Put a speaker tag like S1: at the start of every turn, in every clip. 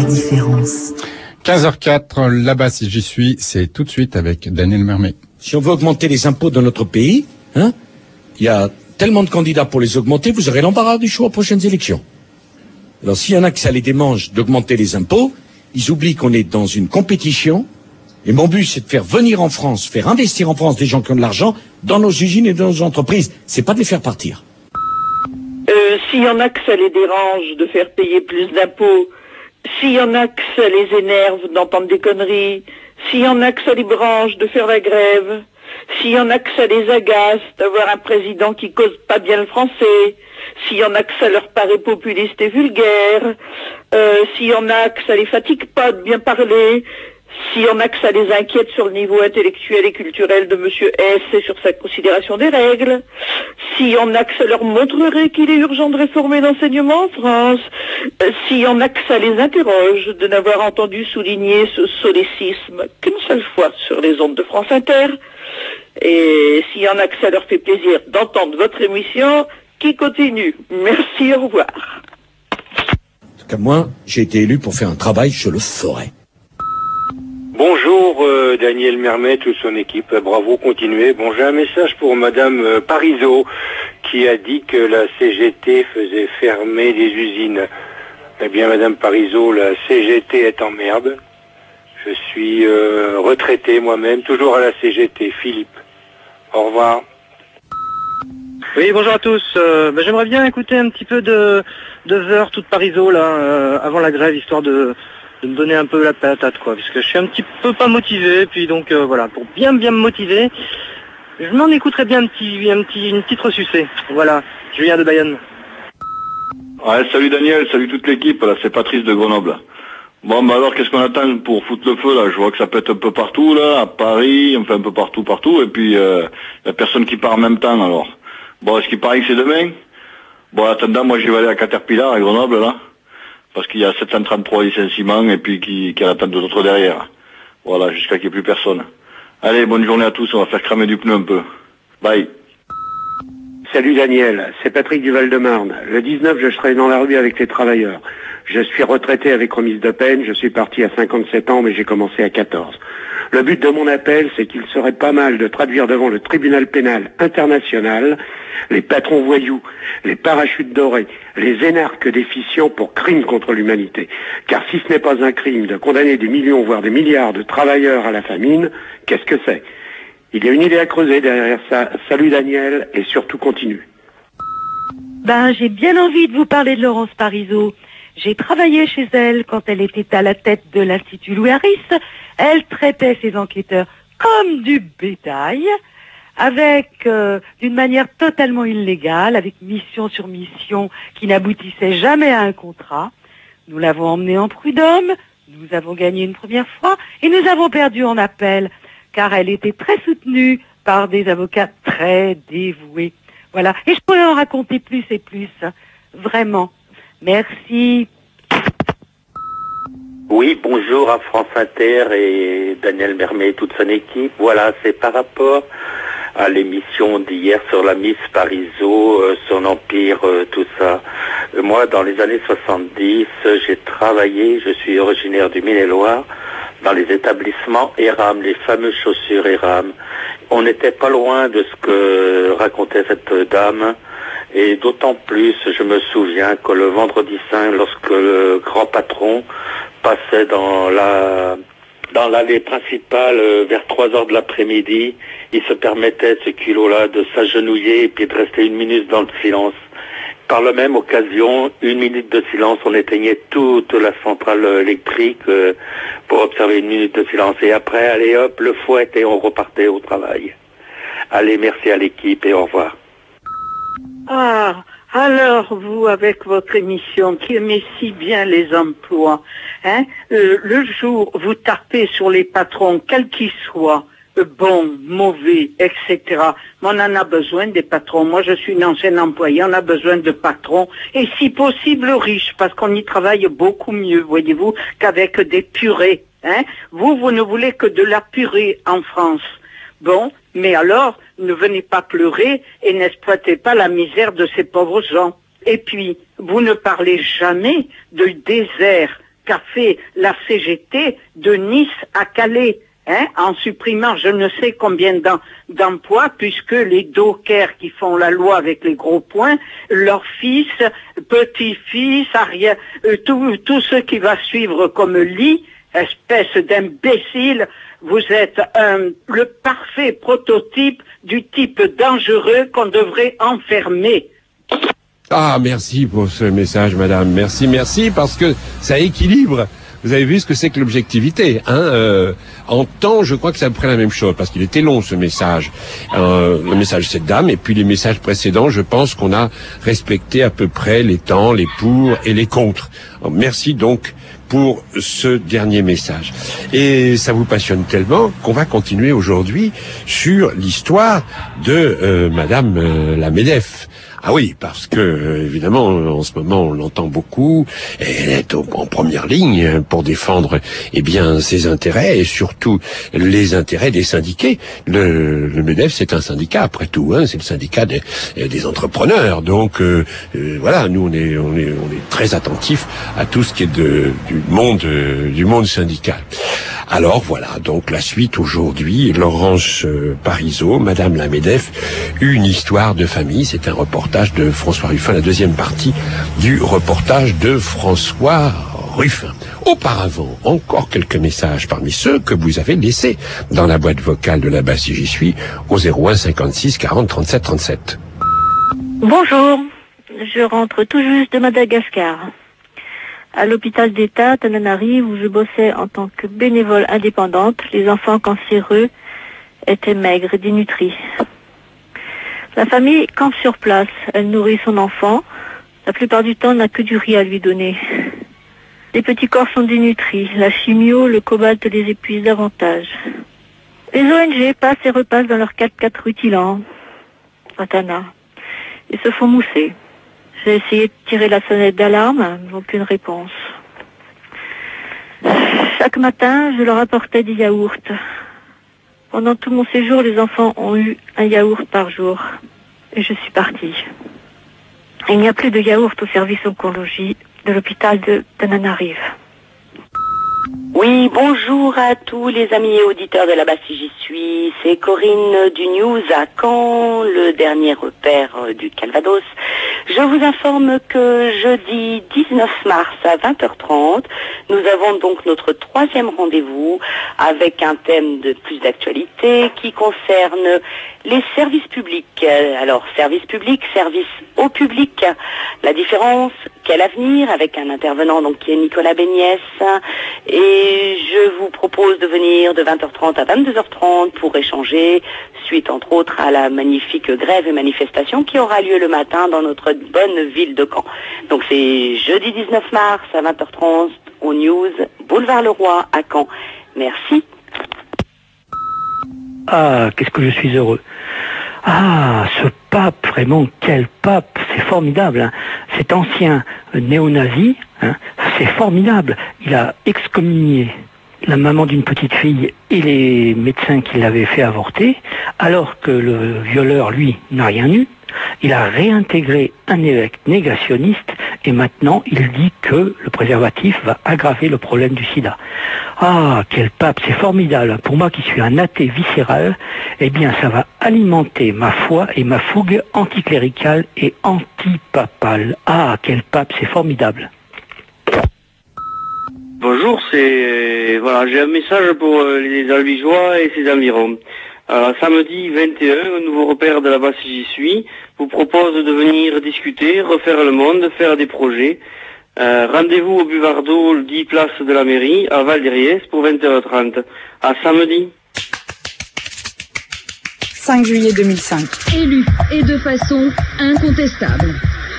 S1: différence.
S2: 15h04, là-bas si j'y suis, c'est tout de suite avec Daniel Mermet.
S3: Si on veut augmenter les impôts dans notre pays, il y a tellement de candidats pour les augmenter, vous aurez l'embarras du choix aux prochaines élections. Alors s'il y en a que ça les démange d'augmenter les impôts, ils oublient qu'on est dans une compétition. Et mon but, c'est de faire venir en France, faire investir en France des gens qui ont de l'argent dans nos usines et dans nos entreprises. C'est pas de les faire partir.
S4: S'il y en a que ça les dérange de faire payer plus d'impôts, s'il y en a que ça les énerve d'entendre des conneries, s'il y en a que ça les branche de faire la grève, s'il y en a que ça les agace d'avoir un président qui cause pas bien le français, s'il y en a que ça leur paraît populiste et vulgaire, s'il y en a que ça les fatigue pas de bien parler, s'il y en a que ça les inquiète sur le niveau intellectuel et culturel de Monsieur S et sur sa considération des règles, s'il y en a que ça leur montrerait qu'il est urgent de réformer l'enseignement en France, s'il y en a que ça les interroge de n'avoir entendu souligner ce solécisme qu'une seule fois sur les ondes de France Inter, et s'il y en a que ça leur fait plaisir d'entendre votre émission, qui continue. Merci, au revoir.
S3: En tout cas, moi, j'ai été élu pour faire un travail, je le ferai.
S5: Bonjour Daniel Mermet, toute son équipe, bravo, continuez. Bon, j'ai un message pour Madame Parizeau qui a dit que la CGT faisait fermer des usines. Eh bien Madame Parizeau, la CGT est en merde. Je suis retraité moi-même, toujours à la CGT. Philippe, au revoir.
S6: Oui, bonjour à tous. J'aimerais bien écouter un petit peu de Veur, toute Parizeau là, avant la grève, histoire de me donner un peu la patate, quoi, parce que je suis un petit peu pas motivé, puis donc voilà, pour bien me motiver, je m'en écouterais bien une petite ressucée. Voilà, Julien de Bayonne.
S7: Ouais, salut Daniel, salut toute l'équipe, là, c'est Patrice de Grenoble. Bon, alors qu'est-ce qu'on attend pour foutre le feu, là? Je vois que ça pète un peu partout, là, à Paris, enfin un peu partout, et puis y a personne qui part en même temps, alors. Bon, est-ce qu'il paraît que c'est demain? Bon, en attendant, moi je vais aller à Caterpillar, à Grenoble, là. Parce qu'il y a 733 licenciements et puis qui attendent d'autres derrière. Voilà, jusqu'à qu'il n'y ait plus personne. Allez, bonne journée à tous, on va faire cramer du pneu un peu. Bye.
S8: Salut Daniel, c'est Patrick du Val-de-Marne. Le 19, je serai dans la rue avec les travailleurs. Je suis retraité avec remise de peine, je suis parti à 57 ans mais j'ai commencé à 14. Le but de mon appel, c'est qu'il serait pas mal de traduire devant le tribunal pénal international les patrons voyous, les parachutes dorés, les énarques déficients pour crimes contre l'humanité. Car si ce n'est pas un crime de condamner des millions, voire des milliards de travailleurs à la famine, qu'est-ce que c'est? Il y a une idée à creuser derrière ça. Salut Daniel, et surtout continue.
S9: J'ai bien envie de vous parler de Laurence Parizeau. J'ai travaillé chez elle quand elle était à la tête de l'Institut Louis Harris. Elle traitait ses enquêteurs comme du bétail, avec d'une manière totalement illégale, avec mission sur mission qui n'aboutissait jamais à un contrat. Nous l'avons emmenée en prud'homme, nous avons gagné une première fois et nous avons perdu en appel, car elle était très soutenue par des avocats très dévoués. Voilà. Et je pourrais en raconter plus et plus. Vraiment. Merci.
S10: Oui, bonjour à France Inter et Daniel Mermet et toute son équipe. Voilà, c'est par rapport à l'émission d'hier sur la Miss Parizeau, son empire, tout ça. Moi, dans les années 70, j'ai travaillé, je suis originaire du Maine-et-Loire, dans les établissements ERAM, les fameuses chaussures ERAM. On n'était pas loin de ce que racontait cette dame. Et d'autant plus, je me souviens que le vendredi saint, lorsque le grand patron passait dans l'allée principale vers 3 heures de l'après-midi, il se permettait, ce culot-là, de s'agenouiller et puis de rester 1 minute dans le silence. Par la même occasion, 1 minute de silence, on éteignait toute la centrale électrique pour observer 1 minute de silence. Et après, allez hop, le fouet et on repartait au travail. Allez, merci à l'équipe et au revoir.
S4: Ah, alors vous, avec votre émission qui aimait si bien les emplois, le jour où vous tapez sur les patrons, quels qu'ils soient, bons, mauvais, etc. On en a besoin des patrons. Moi, je suis une ancienne employée, on a besoin de patrons, et si possible riches, parce qu'on y travaille beaucoup mieux, voyez-vous, qu'avec des purées. Vous ne voulez que de la purée en France. Bon, mais alors, ne venez pas pleurer et n'exploitez pas la misère de ces pauvres gens. Et puis, vous ne parlez jamais du désert
S1: qu'a fait la CGT de Nice à Calais, en supprimant je ne sais combien d'emplois, puisque les dockers qui font la loi avec les gros points, leurs fils, petits-fils, tout ce qui va suivre comme lit, espèce d'imbécile, vous êtes le parfait prototype du type dangereux qu'on devrait enfermer.
S11: Ah, merci pour ce message, madame. Merci, parce que ça équilibre. Vous avez vu ce que c'est que l'objectivité, en temps, je crois que c'est à peu près la même chose, parce qu'il était long, ce message. Le message de cette dame, et puis les messages précédents, je pense qu'on a respecté à peu près les temps, les pour et les contre. Alors, merci donc pour ce dernier message. Et ça vous passionne tellement qu'on va continuer aujourd'hui sur l'histoire de madame la MEDEF. Ah oui, parce que, évidemment, en ce moment, on l'entend beaucoup, et elle est en première ligne pour défendre, ses intérêts, et surtout les intérêts des syndiqués. Le MEDEF, c'est un syndicat, après tout, c'est le syndicat des entrepreneurs. Donc, voilà, nous, on est très attentifs à tout ce qui est du monde syndical. Alors voilà, donc la suite aujourd'hui, Laurence Parisot, Madame la MEDEF, une histoire de famille, c'est un reportage de François Ruffin, la deuxième partie du reportage de François Ruffin. Auparavant, encore quelques messages parmi ceux que vous avez laissés dans la boîte vocale de là-bas si j'y suis, au 01 56 40 37 37.
S12: Bonjour, je rentre tout juste de Madagascar. À l'hôpital d'État, Tananarive, où je bossais en tant que bénévole indépendante, les enfants cancéreux étaient maigres et dénutris. La famille campe sur place, elle nourrit son enfant, la plupart du temps n'a que du riz à lui donner. Les petits corps sont dénutris, la chimio, le cobalt les épuise davantage. Les ONG passent et repassent dans leur 4x4 rutilant, Patana, et se font mousser. J'ai essayé de tirer la sonnette d'alarme, aucune réponse. Chaque matin, je leur apportais des yaourts. Pendant tout mon séjour, les enfants ont eu un yaourt par jour. Et je suis partie. Il n'y a plus de yaourt au service oncologie de l'hôpital de Tananarive.
S13: Oui, bonjour à tous les amis et auditeurs de là-bas si j'y suis. C'est Corinne du News à Caen, le dernier repère du Calvados. Je vous informe que jeudi 19 mars à 20h30, nous avons donc notre 3e rendez-vous avec un thème de plus d'actualité qui concerne les services publics. Alors, service public, service au public. La différence, quel avenir, avec un intervenant donc qui est Nicolas Béniès. Et je vous propose de venir de 20h30 à 22h30 pour échanger, suite entre autres à la magnifique grève et manifestation qui aura lieu le matin dans notre bonne ville de Caen. Donc c'est jeudi 19 mars à 20h30 au News, boulevard Leroy à Caen. Merci.
S14: Ah, qu'est-ce que je suis heureux. Ah, ce pape, vraiment, quel pape, c'est formidable. Cet ancien néo-nazi, c'est formidable. Il a excommunié la maman d'une petite fille et les médecins qui l'avaient fait avorter, alors que le violeur, lui, n'a rien eu. Il a réintégré un évêque négationniste et maintenant il dit que le préservatif va aggraver le problème du sida. Ah, quel pape, c'est formidable. Pour moi qui suis un athée viscéral, eh bien ça va alimenter ma foi et ma fougue anticléricale et antipapale. Ah, quel pape, c'est formidable.
S15: Bonjour, j'ai un message pour les Albigeois et ses environs. Alors, samedi 21, un nouveau repère de là-bas si j'y suis vous propose de venir discuter, refaire le monde, faire des projets. Rendez-vous au Buvardo, 10 place de la mairie, à Val-d'Iriès pour 20h30. À samedi.
S16: 5 juillet 2005.
S17: Élu, et de façon incontestable.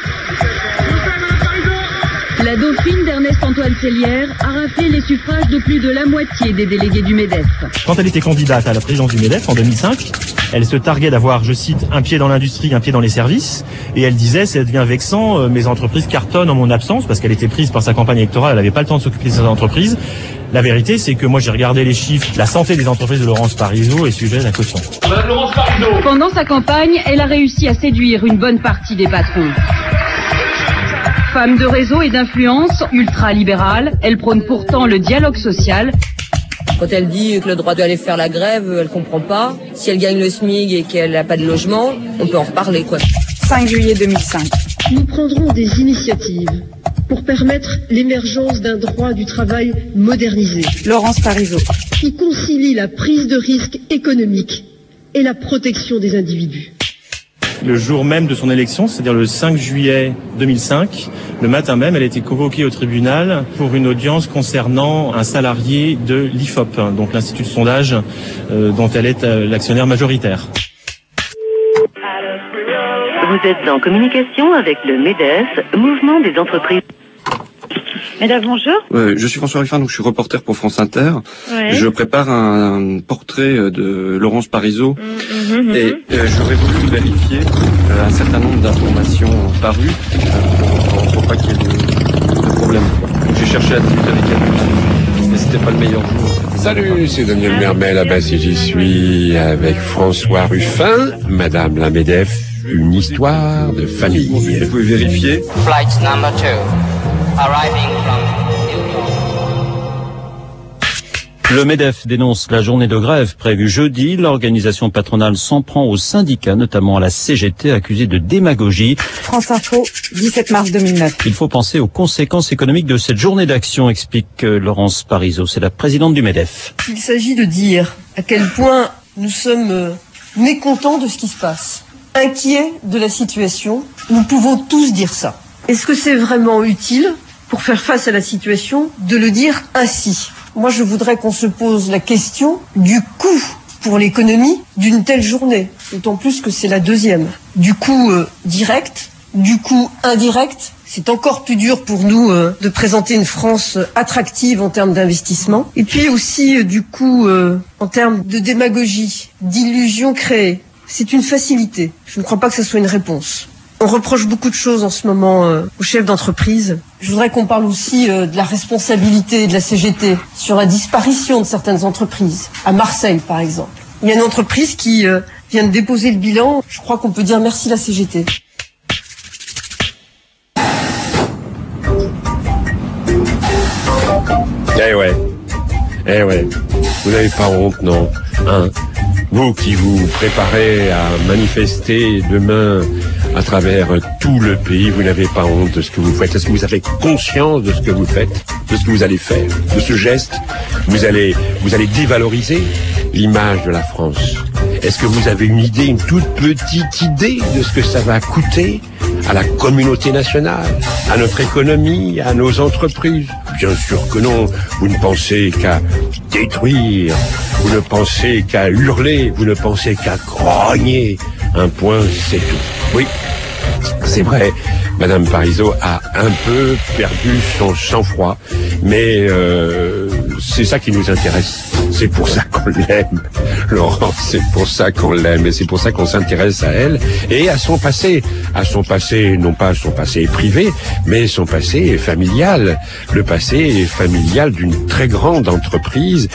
S17: La dauphine d'Ernest-Antoine Sellière a raflé les suffrages de plus de la moitié des délégués du MEDEF.
S18: Quand elle était candidate à la présidence du MEDEF en 2005, elle se targuait d'avoir, je cite, un pied dans l'industrie, un pied dans les services. Et elle disait, ça devient vexant, mes entreprises cartonnent en mon absence, parce qu'elle était prise par sa campagne électorale, elle n'avait pas le temps de s'occuper de ses entreprises. La vérité, c'est que moi j'ai regardé les chiffres, la santé des entreprises de Laurence Parisot est sujet d'un caution.
S17: Madame Laurence Parisot. Pendant sa campagne, elle a réussi à séduire une bonne partie des patrons. Femme de réseau et d'influence, ultra-libérale, elle prône pourtant le dialogue social.
S19: Quand elle dit que le droit d'aller faire la grève, elle comprend pas. Si elle gagne le SMIC et qu'elle n'a pas de logement, on peut en reparler, quoi.
S16: 5 juillet 2005.
S20: Nous prendrons des initiatives pour permettre l'émergence d'un droit du travail modernisé.
S16: Laurence Parisot.
S20: Qui concilie la prise de risque économique et la protection des individus.
S18: Le jour même de son élection, c'est-à-dire le 5 juillet 2005, le matin même, elle a été convoquée au tribunal pour une audience concernant un salarié de l'IFOP, donc l'Institut de sondage dont elle est l'actionnaire majoritaire.
S21: Vous êtes en communication avec le MEDEF, Mouvement des entreprises.
S22: Mesdames, bonjour.
S23: Je suis François Ruffin, donc je suis reporter pour France Inter.
S22: Ouais.
S23: Je prépare un portrait de Laurence Parisot et j'aurais voulu vérifier un certain nombre d'informations parues pour pas qu'il y ait de problème. Donc j'ai cherché à discuter avec elle, mais c'était pas le meilleur jour.
S11: Salut, c'est Daniel Mermet, là-bas si j'y suis, avec François Ruffin, Madame la MEDEF, une histoire de famille.
S23: Vous pouvez vérifier.
S24: Flight number 2. Arriving from
S25: Le MEDEF dénonce la journée de grève prévue jeudi. L'organisation patronale s'en prend aux syndicats, notamment à la CGT, accusée de démagogie.
S16: France Info, 17 mars 2009.
S25: Il faut penser aux conséquences économiques de cette journée d'action, explique Laurence Parisot. C'est la présidente du MEDEF.
S26: Il s'agit de dire à quel point nous sommes mécontents de ce qui se passe, inquiets de la situation. Nous pouvons tous dire ça. Est-ce que c'est vraiment utile pour faire face à la situation de le dire ainsi? Moi, je voudrais qu'on se pose la question du coût pour l'économie d'une telle journée, d'autant plus que c'est la deuxième. Du coût direct, du coût indirect. C'est encore plus dur pour nous de présenter une France attractive en termes d'investissement. Et puis aussi du coût en termes de démagogie, d'illusions créées. C'est une facilité. Je ne crois pas que ce soit une réponse. On reproche beaucoup de choses en ce moment aux chefs d'entreprise. Je voudrais qu'on parle aussi de la responsabilité de la CGT sur la disparition de certaines entreprises. À Marseille, par exemple. Il y a une entreprise qui vient de déposer le bilan. Je crois qu'on peut dire merci la CGT.
S11: Eh ouais. Vous n'avez pas honte, non, hein? Vous qui vous préparez à manifester demain à travers tout le pays, vous n'avez pas honte de ce que vous faites. Est-ce que vous avez conscience de ce que vous faites, de ce que vous allez faire, de ce geste? Vous allez dévaloriser l'image de la France. Est-ce que vous avez une idée, une toute petite idée de ce que ça va coûter à la communauté nationale, à notre économie, à nos entreprises? Bien sûr que non. Vous ne pensez qu'à détruire, vous ne pensez qu'à hurler, vous ne pensez qu'à grogner. Un point, c'est tout. Oui, c'est vrai, Madame Parisot a un peu perdu son sang-froid, mais c'est ça qui nous intéresse. C'est pour ça qu'on l'aime, Laurent, c'est pour ça qu'on l'aime, et c'est pour ça qu'on s'intéresse à elle et à son passé, non pas son passé privé, mais son passé familial, le passé familial d'une très grande entreprise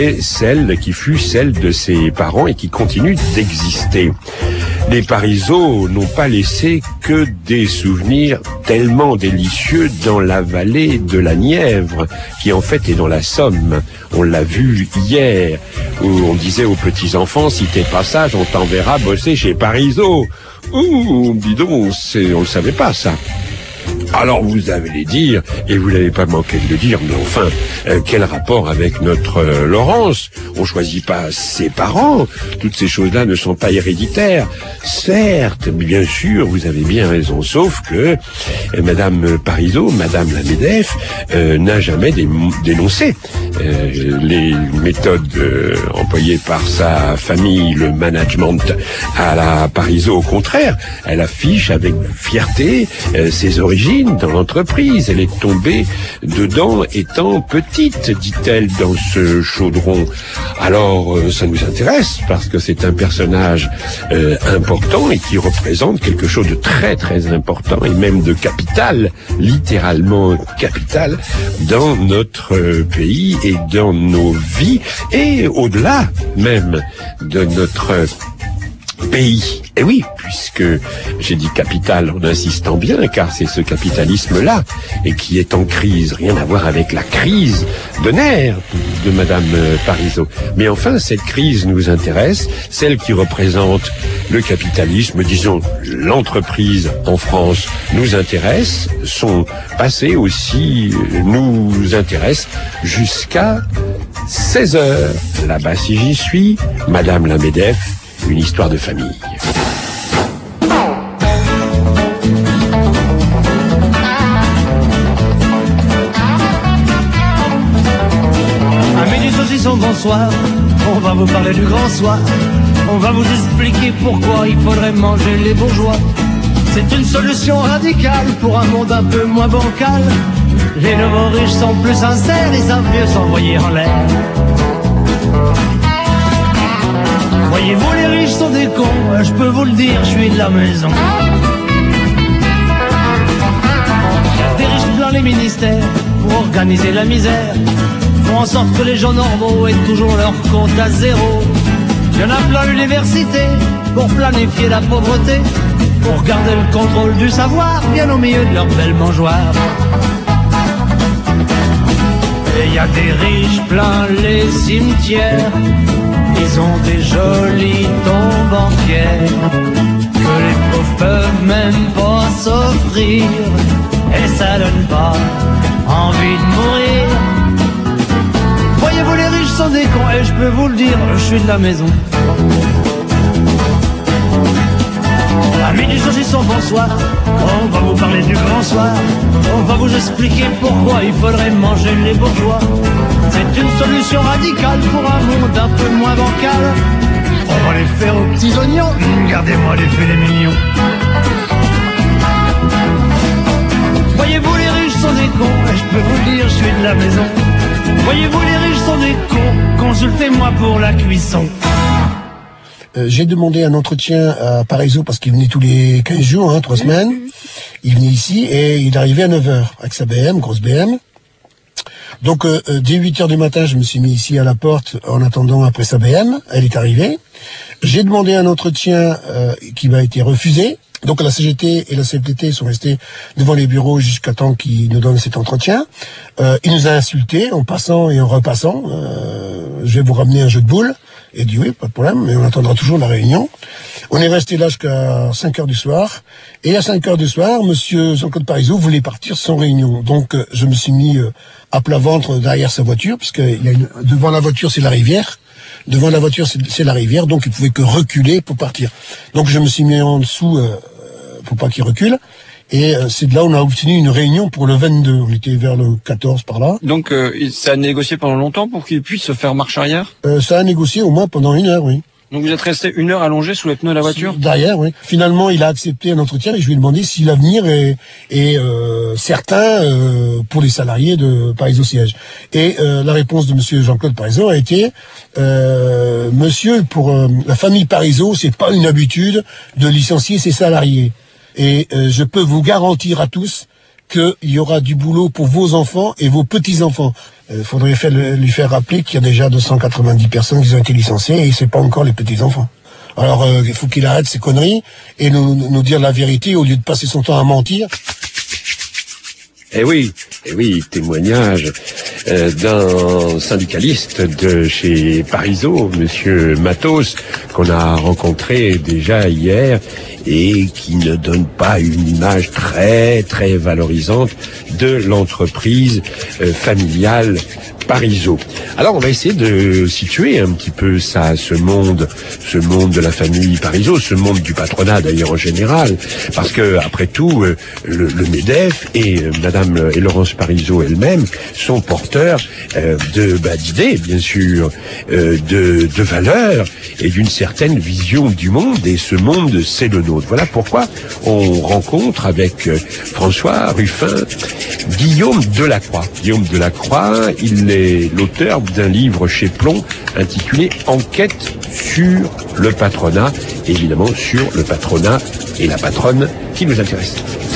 S11: qui fut celle de ses parents et qui continue d'exister. Les Parisot n'ont pas laissé que des souvenirs tellement délicieux dans la vallée de la Nièvre, qui en fait est dans la Somme. On l'a vu hier, où on disait aux petits-enfants, si t'es pas sage, on t'enverra bosser chez Parisot. Ouh, dis donc, on le savait pas, ça. Alors vous allez les dire, et vous n'avez pas manqué de le dire, mais enfin, quel rapport avec notre Laurence? On choisit pas ses parents, toutes ces choses-là ne sont pas héréditaires. Certes, bien sûr, vous avez bien raison, sauf que Madame Parisot, Madame la MEDEF, n'a jamais dénoncé les méthodes employées par sa famille, le management à la Parisot. Au contraire, elle affiche avec fierté ses origines dans l'entreprise. Elle est tombée dedans étant petite, dit-elle, dans ce chaudron. Alors, ça nous intéresse parce que c'est un personnage important et qui représente quelque chose de très très important et même de capital, littéralement capital, dans notre pays et dans nos vies et au-delà même de notre pays. Et oui, puisque j'ai dit capital en insistant bien, car c'est ce capitalisme-là et qui est en crise, rien à voir avec la crise de nerfs de Madame Parisot. Mais enfin, cette crise nous intéresse, celle qui représente le capitalisme, disons l'entreprise en France nous intéresse, son passé aussi nous intéresse jusqu'à 16h. Là-bas, si j'y suis, Madame la MEDEF, une histoire de famille.
S2: Amis du saucisson, bonsoir. On va vous parler du grand soir. On va vous expliquer pourquoi il faudrait manger les bourgeois. C'est une solution radicale pour un monde un peu moins bancal. Les nouveaux riches sont plus sincères, ils savent mieux s'envoyer en l'air. Voyez-vous, les riches sont des cons, je peux vous le dire, je suis de la maison. Des riches plein les ministères pour organiser la misère, font en sorte que les gens normaux aient toujours leur compte à zéro. Il y en a plein l'université pour planifier la pauvreté, pour garder le contrôle du savoir bien au milieu de leur belle mangeoire. Et il y a des riches plein les cimetières, ils ont des jolies tombes en pierre que les pauvres peuvent même pas s'offrir, et ça donne pas envie de mourir. Voyez-vous, les riches sont des cons, et je peux vous le dire, je suis de la maison. Amis du saucisson, bonsoir. On va vous parler du grand soir. On va vous expliquer pourquoi il faudrait manger les bourgeois. C'est une solution radicale pour un monde un peu moins bancal. On va les faire aux petits oignons. Gardez-moi les filets mignons. Voyez-vous, les riches sont des cons, et je peux vous le dire, je suis de la maison. Voyez-vous, les riches sont des cons, consultez-moi pour la cuisson.
S3: J'ai demandé un entretien à Parisot parce qu'il venait tous les 15 jours, 3 semaines. Il venait ici et il arrivait à 9h avec sa BM, grosse BM. Donc dès 8h du matin, je me suis mis ici à la porte en attendant après sa BM. Elle est arrivée. J'ai demandé un entretien qui m'a été refusé. Donc la CGT et la CFDT sont restés devant les bureaux jusqu'à temps qu'il nous donne cet entretien. Il nous a insultés en passant et en repassant. Je vais vous ramener un jeu de boules. Il a dit oui, pas de problème, mais on attendra toujours la réunion. On est resté là jusqu'à 5h du soir. Et à 5h du soir, monsieur Jean-Claude Parisot voulait partir sans réunion. Donc je me suis mis à plat ventre derrière sa voiture, puisque devant la voiture c'est la rivière. Devant la voiture c'est la rivière, donc il pouvait que reculer pour partir. Donc je me suis mis en dessous pour pas qu'il recule. Et c'est de là où on a obtenu une réunion pour le 22. On était vers le 14 par là.
S23: Donc ça a négocié pendant longtemps pour qu'il puisse se faire marche arrière ?
S3: Ça a négocié au moins pendant 1 heure, oui.
S23: Donc vous êtes resté 1 heure allongé sous les pneus de la voiture ?
S3: Derrière, oui. Finalement, il a accepté un entretien et je lui ai demandé si l'avenir est certain pour les salariés de Parisot Siège. Et la réponse de monsieur Jean-Claude Parisot a été monsieur, pour la famille Parisot, c'est pas une habitude de licencier ses salariés. Et je peux vous garantir à tous qu'il y aura du boulot pour vos enfants et vos petits-enfants. Il faudrait lui faire rappeler qu'il y a déjà 290 personnes qui ont été licenciées et c'est pas encore les petits-enfants. Alors il faut qu'il arrête ces conneries et nous dire la vérité au lieu de passer son temps à mentir.
S11: Eh oui, témoignage d'un syndicaliste de chez Parisot, monsieur Matos, qu'on a rencontré déjà hier et qui ne donne pas une image très très valorisante de l'entreprise familiale Parisot. Alors on va essayer de situer un petit peu ça, ce monde de la famille Parisot, ce monde du patronat d'ailleurs en général, parce que après tout le MEDEF et Madame et Laurence Parisot elle-même sont porteurs d'idées bien sûr, de valeurs et d'une certaine vision du monde, et ce monde c'est le nôtre. Voilà pourquoi on rencontre avec François Ruffin Guillaume Delacroix. Guillaume Delacroix, il est l'auteur d'un livre chez Plomb intitulé Enquête sur le patronat, évidemment sur le patronat et la patronne qui nous intéresse.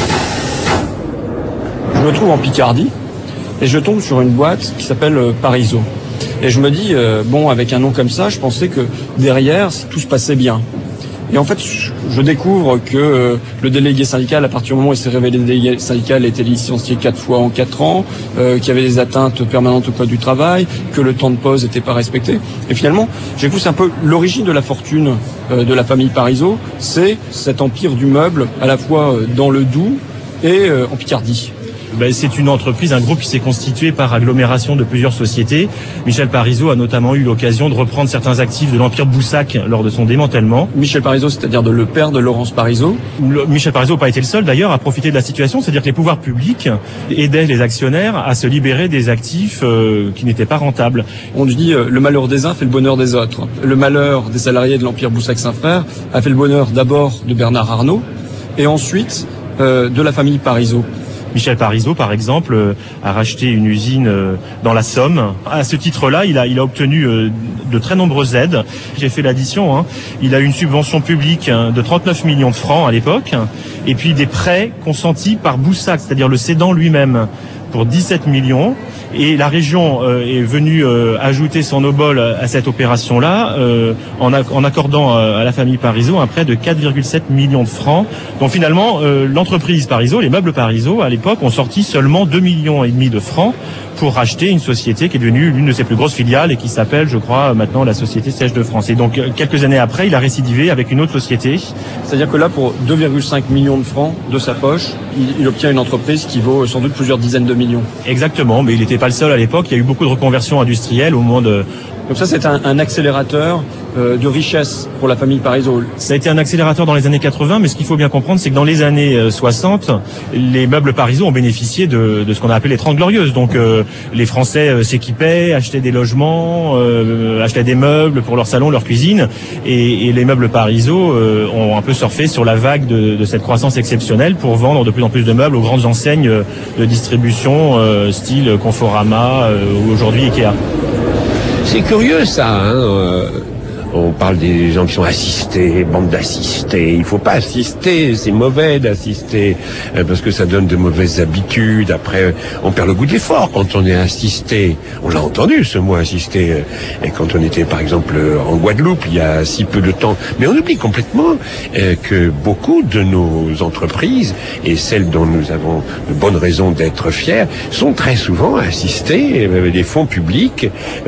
S23: Je me trouve en Picardie et je tombe sur une boîte qui s'appelle Parisot. Et je me dis, avec un nom comme ça, je pensais que derrière, tout se passait bien. Et en fait, je découvre que le délégué syndical, à partir du moment où il s'est révélé délégué syndical, a été licencié 4 fois en 4 ans, qu'il y avait des atteintes permanentes au code du travail, que le temps de pause n'était pas respecté. Et finalement, j'ai cru que c'est un peu l'origine de la fortune de la famille Parisot, c'est cet empire du meuble, à la fois dans le Doubs et en Picardie.
S18: C'est une entreprise, un groupe qui s'est constitué par agglomération de plusieurs sociétés. Michel Parisot a notamment eu l'occasion de reprendre certains actifs de l'Empire Boussac lors de son démantèlement.
S23: Michel Parisot, c'est-à-dire le père de Laurence Parisot.
S18: Michel Parisot n'a pas été le seul d'ailleurs à profiter de la situation, c'est-à-dire que les pouvoirs publics aidaient les actionnaires à se libérer des actifs qui n'étaient pas rentables.
S23: On dit le malheur des uns fait le bonheur des autres. Le malheur des salariés de l'Empire Boussac-Saint-Frère a fait le bonheur d'abord de Bernard Arnault et ensuite de la famille Parisot.
S18: Michel Parisot, par exemple, a racheté une usine dans la Somme. À ce titre-là, il a obtenu de très nombreuses aides. J'ai fait l'addition. Il a eu une subvention publique de 39 millions de francs à l'époque, et puis des prêts consentis par Boussac, c'est-à-dire le cédant lui-même, pour 17 millions. Et la région est venue ajouter son obol à cette opération-là en accordant à la famille Parisot un prêt de 4,7 millions de francs. Donc finalement, l'entreprise Parisot, les meubles Parisot, à l'époque, ont sorti seulement 2,5 millions de francs pour racheter une société qui est devenue l'une de ses plus grosses filiales et qui s'appelle, je crois, maintenant la Société Siège de France. Et donc, quelques années après, il a récidivé avec une autre société.
S23: C'est-à-dire que là, pour 2,5 millions de francs de sa poche, il obtient une entreprise qui vaut sans doute plusieurs dizaines de millions.
S18: Exactement, mais il n'était pas le seul à l'époque. Il y a eu beaucoup de reconversions industrielles au moment de...
S23: Donc ça, c'est un accélérateur de richesse pour la famille Parisot.
S18: Ça a été un accélérateur dans les années 80, mais ce qu'il faut bien comprendre, c'est que dans les années 60, les meubles Parisot ont bénéficié de ce qu'on a appelé les 30 Glorieuses. Donc les Français s'équipaient, achetaient des logements, achetaient des meubles pour leur salon, leur cuisine, et les meubles Parisot ont un peu surfé sur la vague de cette croissance exceptionnelle pour vendre de plus en plus de meubles aux grandes enseignes de distribution style Conforama ou aujourd'hui Ikea.
S11: C'est curieux ça, on parle des gens qui sont assistés, bande d'assistés. Il faut pas assister, c'est mauvais d'assister parce que ça donne de mauvaises habitudes. Après, on perd le goût de l'effort quand on est assisté. On l'a entendu ce mot assister quand on était par exemple en Guadeloupe il y a si peu de temps. Mais on oublie complètement que beaucoup de nos entreprises et celles dont nous avons de bonnes raisons d'être fiers sont très souvent assistées. Les fonds publics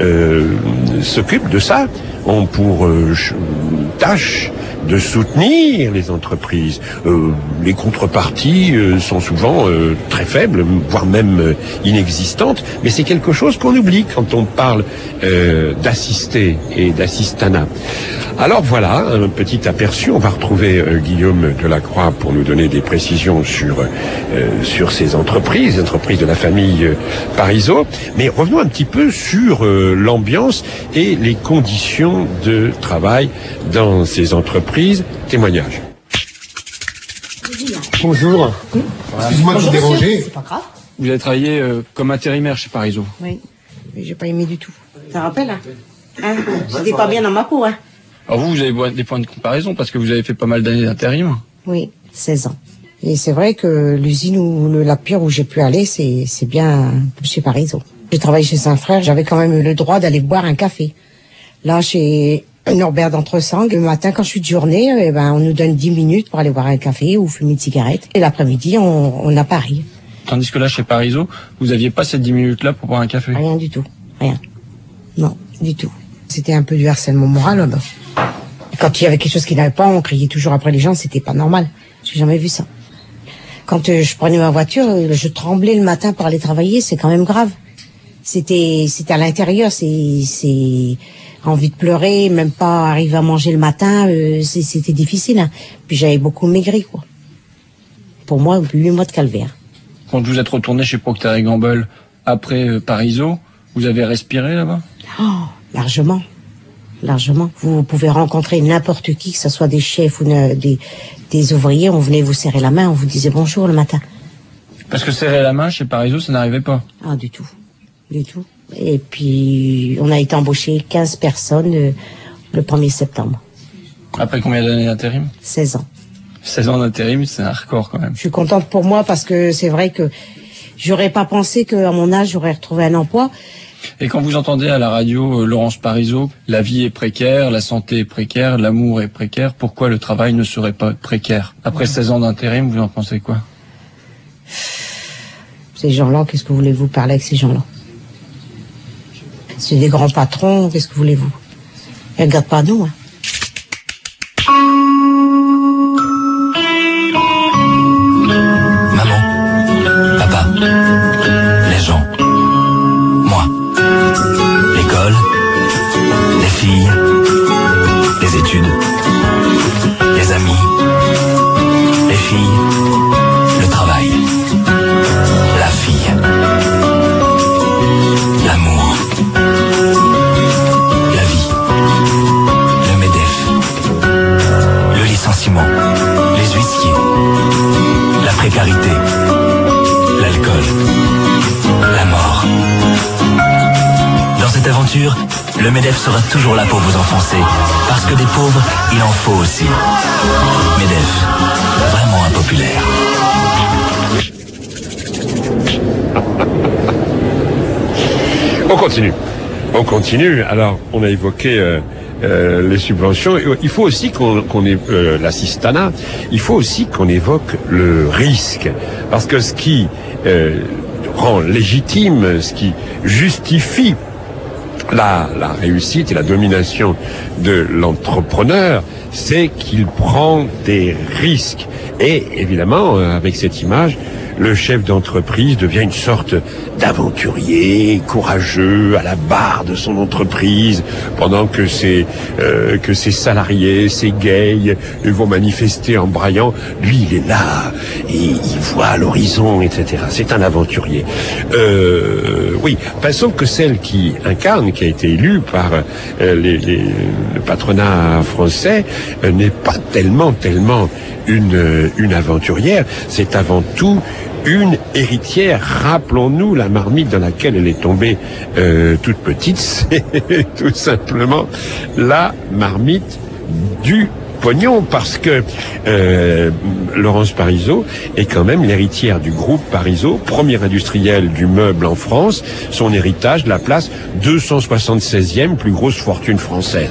S11: s'occupent de ça. Ont pour tâche de soutenir les entreprises. Les contreparties sont souvent très faibles, voire même inexistantes, mais c'est quelque chose qu'on oublie quand on parle d'assister et d'assistanat. Alors voilà, un petit aperçu. On va retrouver Guillaume Delacroix pour nous donner des précisions sur ces entreprises, les entreprises de la famille Parisot. Mais revenons un petit peu sur l'ambiance et les conditions de travail dans ces entreprises. Témoignage.
S3: Bonjour. Excuse-moi de vous déranger.
S26: C'est pas grave.
S23: Vous avez travaillé comme intérimaire chez Parisot.
S26: Oui, mais j'ai pas aimé du tout. Ça rappelle, hein, j'étais pas bien dans ma peau, hein.
S23: Alors vous avez des points de comparaison parce que vous avez fait pas mal d'années d'intérim.
S26: Oui, 16 ans. Et c'est vrai que l'usine ou la pire où j'ai pu aller, c'est bien chez Parisot. J'ai travaillé chez Saint-Frère, j'avais quand même eu le droit d'aller boire un café. Là, chez Norbert d'Entresang, le matin, quand je suis de journée, on nous donne 10 minutes pour aller boire un café ou fumer une cigarette. Et l'après-midi, on a Paris.
S23: Tandis que là, chez Parisot, vous aviez pas ces 10 minutes-là pour boire un café?
S26: Rien du tout. Rien. Non, du tout. C'était un peu du harcèlement moral, là-bas. Quand il y avait quelque chose qui n'allait pas, on criait toujours après les gens, c'était pas normal. J'ai jamais vu ça. Quand je prenais ma voiture, je tremblais le matin pour aller travailler, c'est quand même grave. C'était à l'intérieur, c'est envie de pleurer, même pas arriver à manger le matin, c'était difficile. Hein. Puis j'avais beaucoup maigri, quoi. Pour moi, 8 mois de calvaire.
S23: Quand vous êtes retourné chez Procter & Gamble après Parisot, vous avez respiré là-bas?
S26: Oh, largement. Largement. Vous pouvez rencontrer n'importe qui, que ce soit des chefs ou des ouvriers, on venait vous serrer la main, on vous disait bonjour le matin.
S23: Parce que serrer la main chez Parisot, ça n'arrivait pas?
S26: Ah, du tout. Du tout. Et puis, on a été embauché 15 personnes le 1er septembre.
S23: Après combien d'années d'intérim?
S26: 16 ans.
S23: 16 ans d'intérim, c'est un record quand même.
S26: Je suis contente pour moi parce que c'est vrai que j'aurais pas pensé qu'à mon âge, j'aurais retrouvé un emploi.
S23: Et quand vous entendez à la radio Laurence Parisot, la vie est précaire, la santé est précaire, l'amour est précaire, pourquoi le travail ne serait pas précaire? Après 16 ans d'intérim, vous en pensez quoi?
S5: Ces gens-là, qu'est-ce que voulez-vous parler avec ces gens-là? C'est des grands patrons, qu'est-ce que voulez-vous? Ils ne regardent pas nous, hein.
S6: Maman, papa, les gens, moi, l'école, les filles, les études, les amis, les filles, le travail, la fille, l'amour, la vie, le MEDEF, le licenciement, les huissiers, la précarité, l'alcool, la mort. Dans cette aventure, le MEDEF sera toujours là pour vous enfoncer, parce que des pauvres, il en faut aussi. MEDEF, vraiment impopulaire.
S11: On continue. Alors, on a évoqué les subventions. Il faut aussi qu'on ait l'assistanat. Il faut aussi qu'on évoque le risque, parce que ce qui rend légitime, ce qui justifie la réussite et la domination de l'entrepreneur, c'est qu'il prend des risques. Et évidemment, avec cette image, le chef d'entreprise devient une sorte d'aventurier courageux à la barre de son entreprise, pendant que ses salariés, ses gays vont manifester en braillant. Lui, il est là et il voit à l'horizon, etc. C'est un aventurier. Oui, sauf que celle qui incarne, qui a été élue par le patronat français, n'est pas tellement une aventurière. C'est avant tout une héritière. Rappelons-nous la marmite dans laquelle elle est tombée toute petite. C'est tout simplement la marmite du pognon, parce que Laurence Parisot est quand même l'héritière du groupe Parisot, premier industriel du meuble en France. Son héritage la place 276e plus grosse fortune française.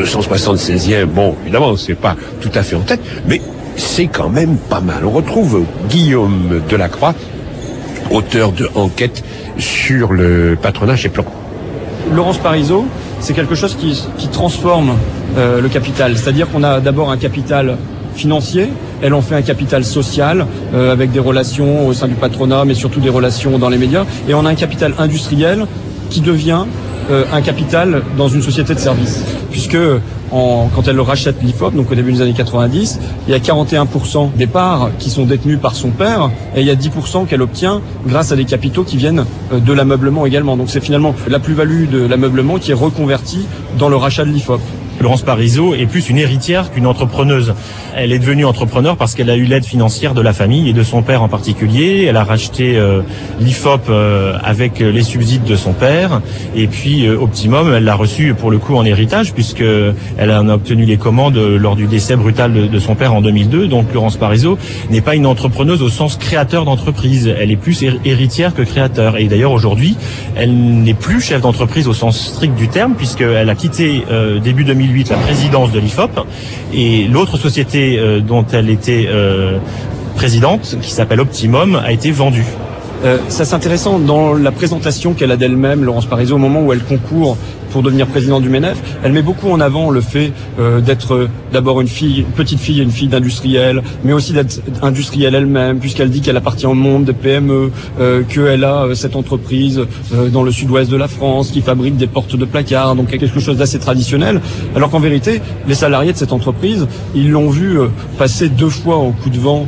S11: 276e, bon, évidemment, c'est pas tout à fait en tête, mais c'est quand même pas mal. On retrouve Guillaume Delacroix, auteur de Enquête sur le patronat chez Plan.
S23: Laurence Parisot, c'est quelque chose qui transforme le capital. C'est-à-dire qu'on a d'abord un capital financier, elle en fait un capital social, avec des relations au sein du patronat, mais surtout des relations dans les médias, et on a un capital industriel qui devient un capital dans une société de services. Puisque quand elle rachète l'IFOP, donc au début des années 90, il y a 41% des parts qui sont détenues par son père, et il y a 10% qu'elle obtient grâce à des capitaux qui viennent de l'ameublement également. Donc c'est finalement la plus-value de l'ameublement qui est reconvertie dans le rachat de l'IFOP.
S18: Laurence Parisot est plus une héritière qu'une entrepreneuse. Elle est devenue entrepreneur parce qu'elle a eu l'aide financière de la famille et de son père en particulier. Elle a racheté l'IFOP avec les subsides de son père. Et puis Optimum, elle l'a reçu pour le coup en héritage, puisque elle en a obtenu les commandes lors du décès brutal de son père en 2002. Donc Laurence Parisot n'est pas une entrepreneuse au sens créateur d'entreprise. Elle est plus héritière que créateur. Et d'ailleurs aujourd'hui, elle n'est plus chef d'entreprise au sens strict du terme, puisqu'elle a quitté début 2008 la présidence de l'IFOP, et l'autre société dont elle était présidente, qui s'appelle Optimum, a été vendue.
S23: Ça c'est intéressant, dans la présentation qu'elle a d'elle-même, Laurence Parisot, au moment où elle concourt pour devenir président du MEDEF, elle met beaucoup en avant le fait d'être d'abord une petite fille et une fille d'industriel, mais aussi d'être industrielle elle-même, puisqu'elle dit qu'elle appartient au monde des PME, qu'elle a cette entreprise dans le sud-ouest de la France qui fabrique des portes de placard, donc quelque chose d'assez traditionnel, alors qu'en vérité, les salariés de cette entreprise, ils l'ont vu passer 2 fois au coup de vent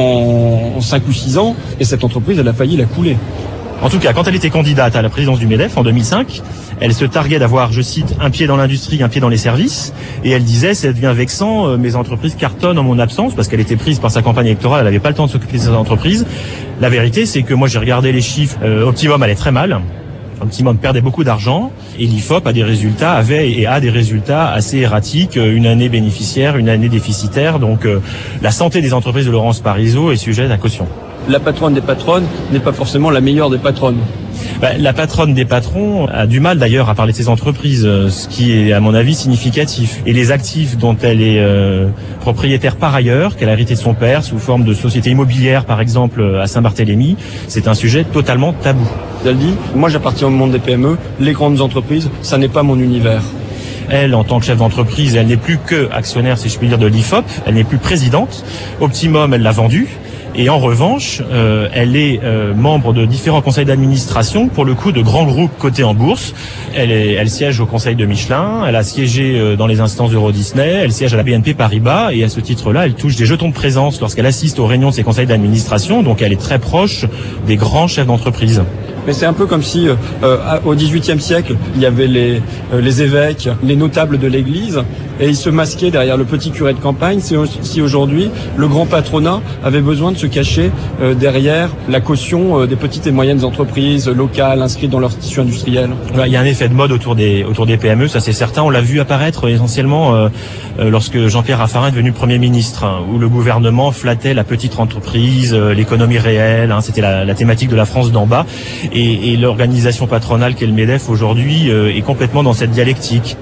S23: en 5 ou 6 ans, et cette entreprise, elle a failli la couler.
S18: En tout cas, quand elle était candidate à la présidence du MEDEF en 2005, elle se targuait d'avoir, je cite, un pied dans l'industrie, un pied dans les services, et elle disait, ça devient vexant, mes entreprises cartonnent en mon absence, parce qu'elle était prise par sa campagne électorale, elle n'avait pas le temps de s'occuper de ses entreprises. La vérité, c'est que moi j'ai regardé les chiffres, Optimum allait très mal, Optimum perdait beaucoup d'argent, et l'IFOP avait des résultats assez erratiques, une année bénéficiaire, une année déficitaire, donc la santé des entreprises de Laurence Parisot est sujette à caution.
S23: La patronne des patronnes n'est pas forcément la meilleure des patronnes.
S18: La patronne des patrons a du mal d'ailleurs à parler de ses entreprises, ce qui est à mon avis significatif. Et les actifs dont elle est propriétaire par ailleurs, qu'elle a hérité de son père sous forme de société immobilière par exemple à Saint-Barthélemy, c'est un sujet totalement tabou.
S23: Elle dit, moi j'appartiens au monde des PME, les grandes entreprises, ça n'est pas mon univers.
S18: Elle, en tant que chef d'entreprise, elle n'est plus que actionnaire, si je puis dire, de l'IFOP, elle n'est plus présidente. Optimum, elle l'a vendu. Et en revanche, elle est membre de différents conseils d'administration, pour le coup de grands groupes cotés en bourse. Elle siège au conseil de Michelin, elle a siégé dans les instances d'Euro Disney, elle siège à la BNP Paribas, et à ce titre-là, elle touche des jetons de présence lorsqu'elle assiste aux réunions de ces conseils d'administration, donc elle est très proche des grands chefs d'entreprise.
S23: Mais c'est un peu comme si, au XVIIIe siècle, il y avait les évêques, les notables de l'Église, et ils se masquaient derrière le petit curé de campagne. Si aujourd'hui, le grand patronat avait besoin de se cacher derrière la caution des petites et moyennes entreprises locales inscrites dans leur tissu industriel.
S18: Il y a un effet de mode autour des PME, ça c'est certain. On l'a vu apparaître essentiellement lorsque Jean-Pierre Raffarin est devenu Premier ministre, où le gouvernement flattait la petite entreprise, l'économie réelle, c'était la thématique de la France d'en bas. Et l'organisation patronale qu'est le MEDEF aujourd'hui est complètement dans cette dialectique.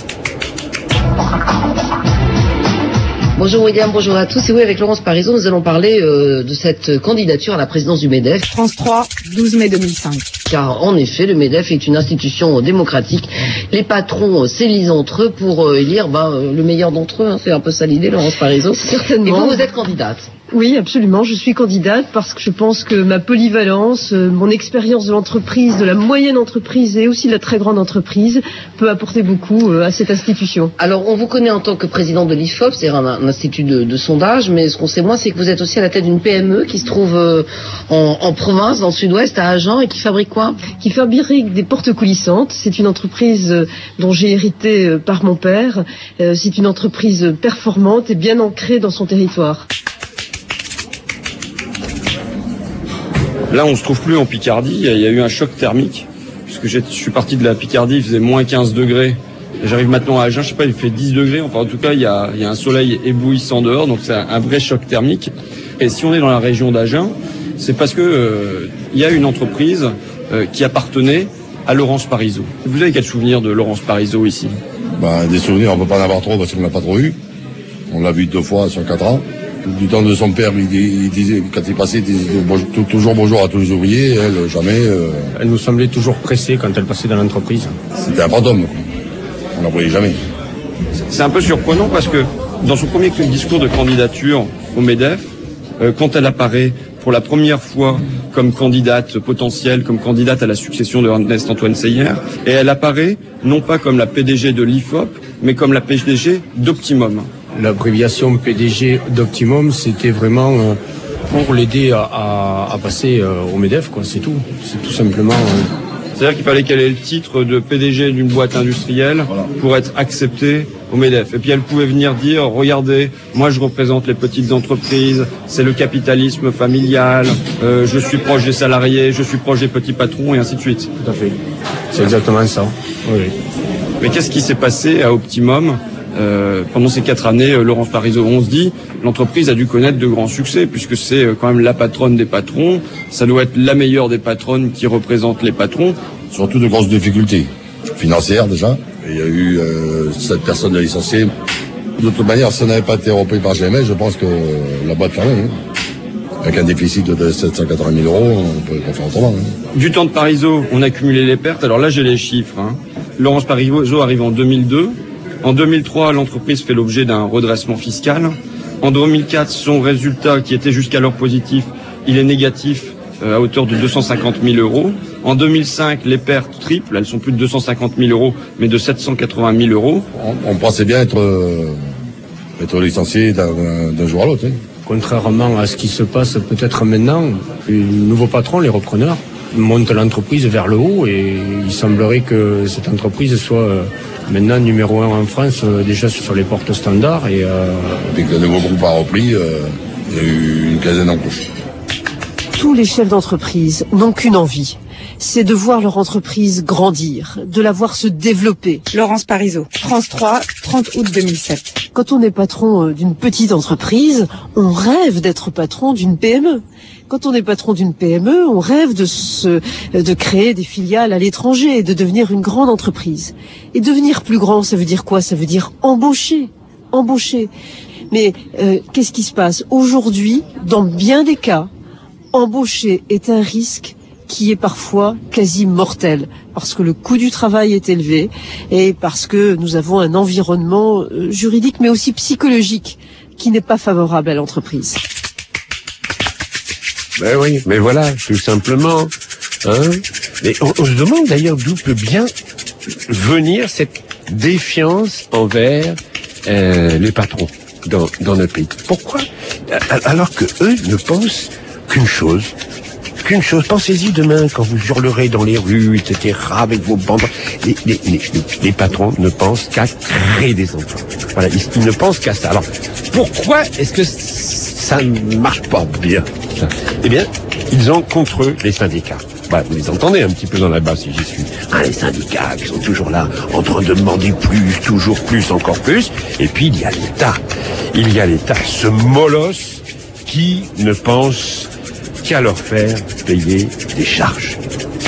S5: Bonjour William, bonjour à tous. Et oui, avec Laurence Parisot, nous allons parler de cette candidature à la présidence du MEDEF.
S16: France 3, 12 mai 2005.
S5: Car en effet, le MEDEF est une institution démocratique. Les patrons s'élisent entre eux pour élire le meilleur d'entre eux. C'est un peu ça l'idée, Laurence Parisot.
S16: Certainement.
S5: Et vous êtes candidate.
S16: Oui, absolument. Je suis candidate parce que je pense que ma polyvalence, mon expérience de l'entreprise, de la moyenne entreprise et aussi de la très grande entreprise peut apporter beaucoup à cette institution.
S5: Alors, on vous connaît en tant que président de l'IFOP, c'est-à-dire un institut de sondage, mais ce qu'on sait moins, c'est que vous êtes aussi à la tête d'une PME qui se trouve en province, dans le sud-ouest, à Agen, et qui fabrique quoi?
S16: Qui fabrique des portes coulissantes. C'est une entreprise dont j'ai hérité par mon père. C'est une entreprise performante et bien ancrée dans son territoire.
S23: Là, on se trouve plus en Picardie. Il y a eu un choc thermique, puisque je suis parti de la Picardie, il faisait moins 15 degrés. Et j'arrive maintenant à Agen, je sais pas, il fait 10 degrés. Enfin, en tout cas, il y a un soleil éblouissant dehors, donc c'est un vrai choc thermique. Et si on est dans la région d'Agen, c'est parce que il y a une entreprise qui appartenait à Laurence Parisot. Vous avez quel souvenir de Laurence Parisot ici?
S1: Des souvenirs, on peut pas en avoir trop parce qu'on l'a pas trop eu. On l'a vu 2 fois sur 4 ans. Du temps de son père, il disait, quand il passait, il disait toujours bonjour à tous les ouvriers, elle, jamais.
S4: Elle nous semblait toujours pressée quand elle passait dans l'entreprise.
S1: C'était un fantôme, quoi. On la voyait jamais.
S23: C'est un peu surprenant parce que dans son premier discours de candidature au MEDEF, quand elle apparaît pour la première fois comme candidate potentielle, comme candidate à la succession de Ernest Antoine Seillière, et elle apparaît non pas comme la PDG de l'IFOP, mais comme la PDG d'Optimum.
S4: L'abréviation PDG d'Optimum, c'était vraiment pour l'aider à passer au MEDEF, quoi. C'est tout. C'est tout simplement.
S23: C'est-à-dire qu'il fallait qu'elle ait le titre de PDG d'une boîte industrielle pour être acceptée au MEDEF. Et puis elle pouvait venir dire, regardez, moi je représente les petites entreprises, c'est le capitalisme familial, je suis proche des salariés, je suis proche des petits patrons, et ainsi de suite.
S4: Tout à fait. C'est exactement ça. Oui.
S23: Mais qu'est-ce qui s'est passé à Optimum pendant ces 4 années, Laurence Parisot? On se dit, l'entreprise a dû connaître de grands succès, puisque c'est quand même la patronne des patrons, ça doit être la meilleure des patronnes qui représente les patrons.
S1: Surtout de grosses difficultés financières déjà. Il y a eu 7 personnes licenciées. De toute manière, si ça n'avait pas été repris par GMS, je pense que la boîte fermait. Avec un déficit de 780 000 €, on peut pas faire autrement.
S23: Du temps de Parisot, on a cumulé les pertes. Alors là, j'ai les chiffres. Laurence Parisot arrive en 2002. En 2003, l'entreprise fait l'objet d'un redressement fiscal. En 2004, son résultat, qui était jusqu'alors positif, il est négatif à hauteur de 250 000 €. En 2005, les pertes triplent. Elles sont plus de 250 000 €, mais de 780 000 €.
S1: On pensait bien être licencié d'un jour à l'autre.
S4: Contrairement à ce qui se passe peut-être maintenant, les nouveaux patrons, les repreneurs, montent l'entreprise vers le haut, et il semblerait que cette entreprise soit maintenant numéro 1 en France, déjà sur les portes standards. Et
S1: dès que le nouveau groupe a repris, il y a eu une quinzaine d'embauches.
S26: Tous les chefs d'entreprise n'ont qu'une envie, c'est de voir leur entreprise grandir, de la voir se développer.
S7: Laurence Parisot, France 3, 30 août 2007.
S26: Quand on est patron d'une petite entreprise, on rêve d'être patron d'une PME. Quand on est patron d'une PME, on rêve de créer des filiales à l'étranger et de devenir une grande entreprise. Et devenir plus grand, ça veut dire quoi? Ça veut dire embaucher. Mais qu'est-ce qui se passe? Aujourd'hui, dans bien des cas, embaucher est un risque qui est parfois quasi mortel, parce que le coût du travail est élevé et parce que nous avons un environnement juridique mais aussi psychologique qui n'est pas favorable à l'entreprise.
S11: Ben oui, mais voilà, tout simplement. Mais on se demande d'ailleurs d'où peut bien venir cette défiance envers les patrons dans notre pays. Pourquoi? Alors que eux ne pensent qu'une chose. Pensez-y demain quand vous hurlerez dans les rues, etc., avec vos bandes. Les patrons ne pensent qu'à créer des emplois. Voilà, ils ne pensent qu'à ça. Alors, pourquoi est-ce que ça ne marche pas bien, ça? Eh bien, ils ont contre eux les syndicats. Bah, vous les entendez un petit peu dans la base, si j'y suis. Les syndicats qui sont toujours là, en train de demander plus, toujours plus, encore plus. Et puis, il y a l'État. Ce molosse qui ne pense qu'à leur faire payer des charges.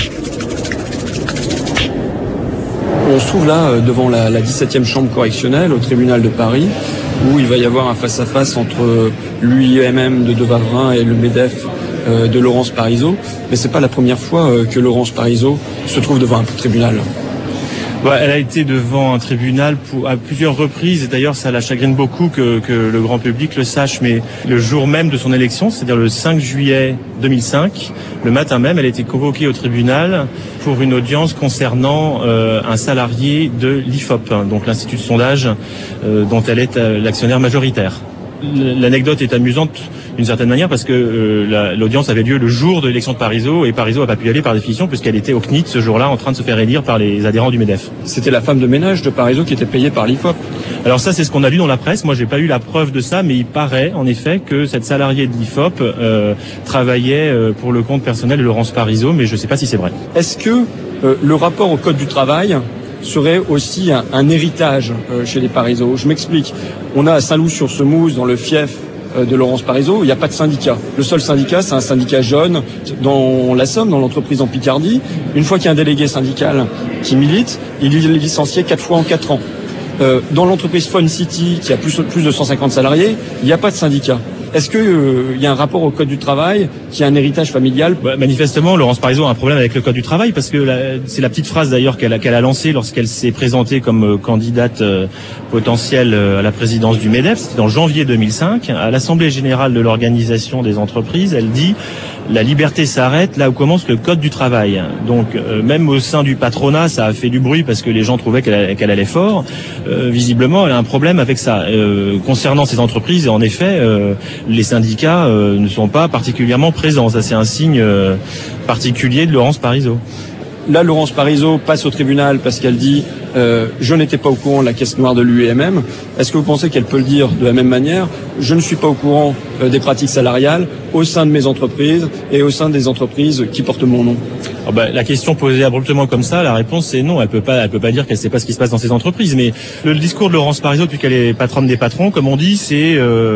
S23: On se trouve là devant la 17e chambre correctionnelle au tribunal de Paris, où il va y avoir un face-à-face entre l'UIMM de Devavrin et le MEDEF de Laurence Parisot. Mais c'est pas la première fois que Laurence Parisot se trouve devant un tribunal.
S18: Elle a été devant un tribunal à plusieurs reprises, et d'ailleurs ça la chagrine beaucoup que le grand public le sache, mais le jour même de son élection, c'est-à-dire le 5 juillet 2005, le matin même, elle a été convoquée au tribunal pour une audience concernant un salarié de l'IFOP, donc l'Institut de sondage dont elle est l'actionnaire majoritaire. L'anecdote est amusante d'une certaine manière parce que l'audience avait lieu le jour de l'élection de Parisot et Parisot n'a pas pu y aller par définition puisqu'elle était au CNIT ce jour-là en train de se faire élire par les adhérents du MEDEF.
S23: C'était la femme de ménage de Parisot qui était payée par l'IFOP.
S18: Alors ça c'est ce qu'on a lu dans la presse, moi j'ai pas eu la preuve de ça mais il paraît en effet que cette salariée de l'IFOP travaillait pour le compte personnel de Laurence Parisot mais je sais pas si c'est vrai.
S23: Est-ce que le rapport au Code du travail serait aussi un héritage chez les Parisot? Je m'explique. On a à Saint-Loup-sur-Semouse, dans le fief de Laurence Parisot, il n'y a pas de syndicat. Le seul syndicat, c'est un syndicat jeune dans la Somme, dans l'entreprise en Picardie. Une fois qu'il y a un délégué syndical qui milite, il est licencié 4 fois en 4 ans. Dans l'entreprise Fun City, qui a plus de 150 salariés, il n'y a pas de syndicat. Est-ce que y a un rapport au Code du travail qui a un héritage familial?
S18: Manifestement, Laurence Parisot a un problème avec le Code du travail parce que c'est la petite phrase d'ailleurs qu'elle a lancée lorsqu'elle s'est présentée comme candidate potentielle à la présidence du MEDEF. C'était en janvier 2005. À l'Assemblée générale de l'organisation des entreprises, elle dit « La liberté s'arrête là où commence le Code du travail ». Donc même au sein du patronat, ça a fait du bruit parce que les gens trouvaient qu'elle allait fort. Visiblement, elle a un problème avec ça. Concernant ces entreprises, en effet, les syndicats ne sont pas particulièrement présents. Ça, c'est un signe particulier de Laurence Parisot.
S23: Là, Laurence Parisot passe au tribunal parce qu'elle dit je n'étais pas au courant de la caisse noire de l'UIMM. Est-ce que vous pensez qu'elle peut le dire de la même manière? Je ne suis pas au courant des pratiques salariales au sein de mes entreprises et au sein des entreprises qui portent mon nom.
S18: La question posée abruptement comme ça, la réponse c'est non. Elle peut pas dire qu'elle sait pas ce qui se passe dans ces entreprises. Mais le discours de Laurence Parisot depuis qu'elle est patronne des patrons, comme on dit, c'est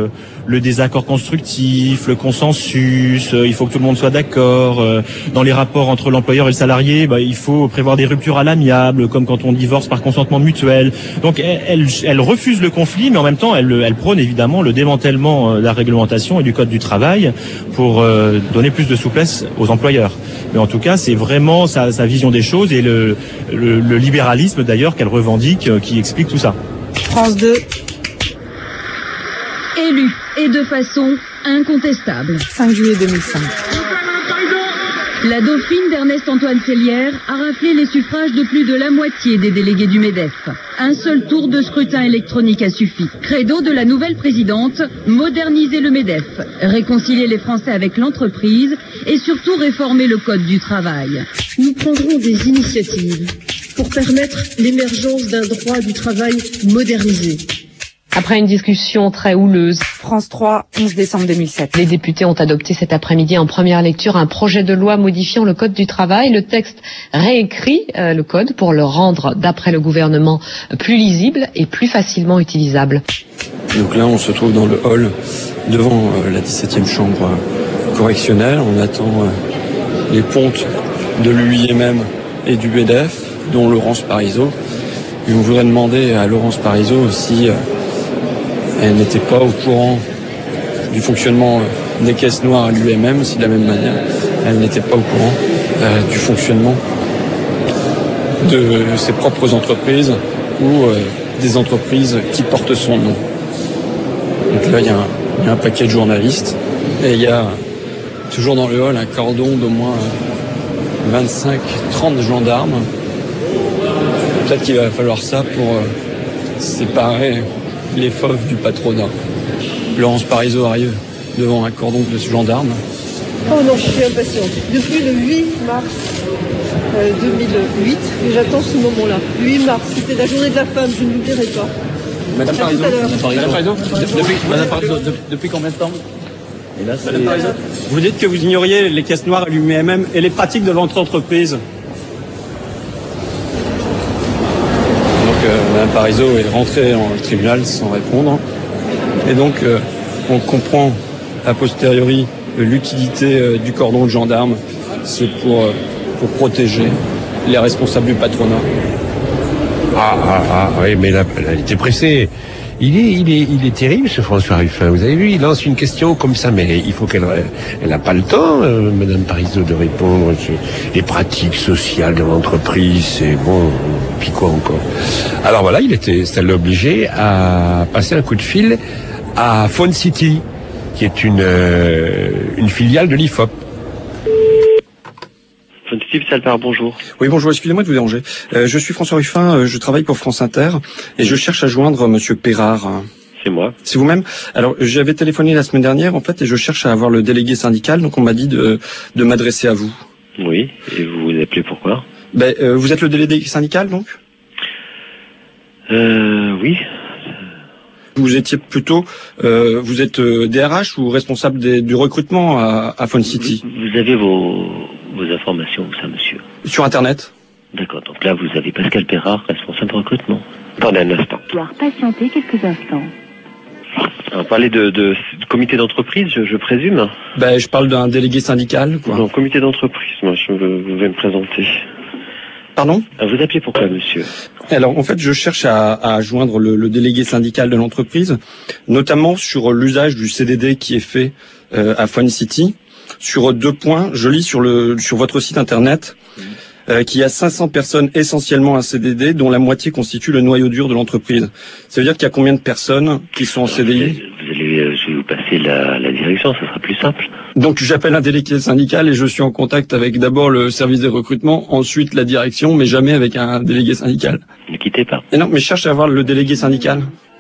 S18: le désaccord constructif, le consensus. Il faut que tout le monde soit d'accord. Dans les rapports entre l'employeur et le salarié, il faut prévoir des ruptures à l'amiable, comme quand on divorce par consentement mutuel. Donc elle refuse le conflit, mais en même temps elle prône évidemment le démantèlement de la réglementation et du code du travail pour donner plus de souplesse aux employeurs. Mais en tout cas, c'est vraiment sa vision des choses et le libéralisme d'ailleurs qu'elle revendique qui explique tout ça.
S7: France 2.
S17: Élu et de façon incontestable.
S7: 5 juillet 2005.
S17: La dauphine d'Ernest-Antoine Sellière a raflé les suffrages de plus de la moitié des délégués du MEDEF. Un seul tour de scrutin électronique a suffi. Credo de la nouvelle présidente, moderniser le MEDEF, réconcilier les Français avec l'entreprise et surtout réformer le code du travail.
S20: Nous prendrons des initiatives pour permettre l'émergence d'un droit du travail modernisé.
S8: Après une discussion très houleuse,
S7: France 3, 11 décembre 2007.
S8: Les députés ont adopté cet après-midi en première lecture un projet de loi modifiant le code du travail. Le texte réécrit le code pour le rendre, d'après le gouvernement, plus lisible et plus facilement utilisable.
S23: Donc là, on se trouve dans le hall devant la 17e chambre correctionnelle. On attend les pontes de l'UIMM et du MEDEF, dont Laurence Parisot. Et on voudrait demander à Laurence Parisot si elle n'était pas au courant du fonctionnement des caisses noires à l'UIMM, si de la même manière, elle n'était pas au courant du fonctionnement de ses propres entreprises ou des entreprises qui portent son nom. Donc là, il y a un paquet de journalistes et il y a toujours dans le hall un cordon d'au moins 25-30 gendarmes. Peut-être qu'il va falloir ça pour séparer les fauves du patronat. Laurence Parisot arrive devant un cordon de gendarmes.
S26: Oh non, je suis impatiente. Depuis le 8 mars 2008, et j'attends ce moment-là. Le 8 mars, c'était la journée de la femme, je ne l'oublierai pas.
S23: Madame Parisot,
S9: depuis combien de temps? Et là,
S23: Madame Parisot,
S9: vous dites que vous ignoriez les caisses noires à l'UIMM et les pratiques de votre entreprise.
S23: Donc Madame Parisot est rentrée en tribunal sans répondre. Et donc on comprend a posteriori l'utilité du cordon de gendarme. C'est pour protéger les responsables du patronat.
S11: Oui, mais là, elle était pressée. Il est terrible, ce François Ruffin. Vous avez vu, il lance une question comme ça, mais il faut elle n'a pas le temps, Madame Parisot, de répondre sur les pratiques sociales de l'entreprise. C'est bon, puis quoi encore. Alors voilà, ça l'a obligé à passer un coup de fil à Phone City, qui est une filiale de l'IFOP.
S23: Bonjour. Oui, bonjour, excusez-moi de vous déranger. Je suis François Ruffin, je travaille pour France Inter et je cherche à joindre Monsieur Pérard.
S10: C'est moi.
S23: C'est vous-même? Alors, j'avais téléphoné la semaine dernière, en fait, et je cherche à avoir le délégué syndical, donc on m'a dit de m'adresser à vous.
S10: Oui, et vous vous appelez pourquoi?
S23: Vous êtes le délégué syndical, donc?
S10: Oui.
S23: Vous étiez plutôt, vous êtes DRH ou responsable du recrutement à Phone City?
S10: Vous avez vos informations, ça, monsieur?
S23: Sur Internet.
S10: D'accord, donc là, vous avez Pascal Pérard, responsable de recrutement. Attendez un instant.
S21: Patienter quelques instants.
S10: On parlait de comité d'entreprise, je présume?
S23: Je parle d'un délégué syndical, quoi.
S10: Non, comité d'entreprise, moi, je vais me présenter.
S23: Pardon?
S10: Vous appelez pourquoi, monsieur?
S23: Alors, en fait, je cherche à joindre le délégué syndical de l'entreprise, notamment sur l'usage du CDD qui est fait à Phone City. Sur 2 points, je lis sur votre site internet qu'il y a 500 personnes essentiellement en CDD, dont la moitié constitue le noyau dur de l'entreprise. Ça veut dire qu'il y a combien de personnes qui sont en CDI?
S10: Je vais vous passer la direction, ça sera plus simple.
S23: Donc j'appelle un délégué syndical et je suis en contact avec d'abord le service des recrutements, ensuite la direction, mais jamais avec un délégué syndical.
S10: Ne quittez pas.
S23: Et non, mais je cherche à avoir le délégué syndical.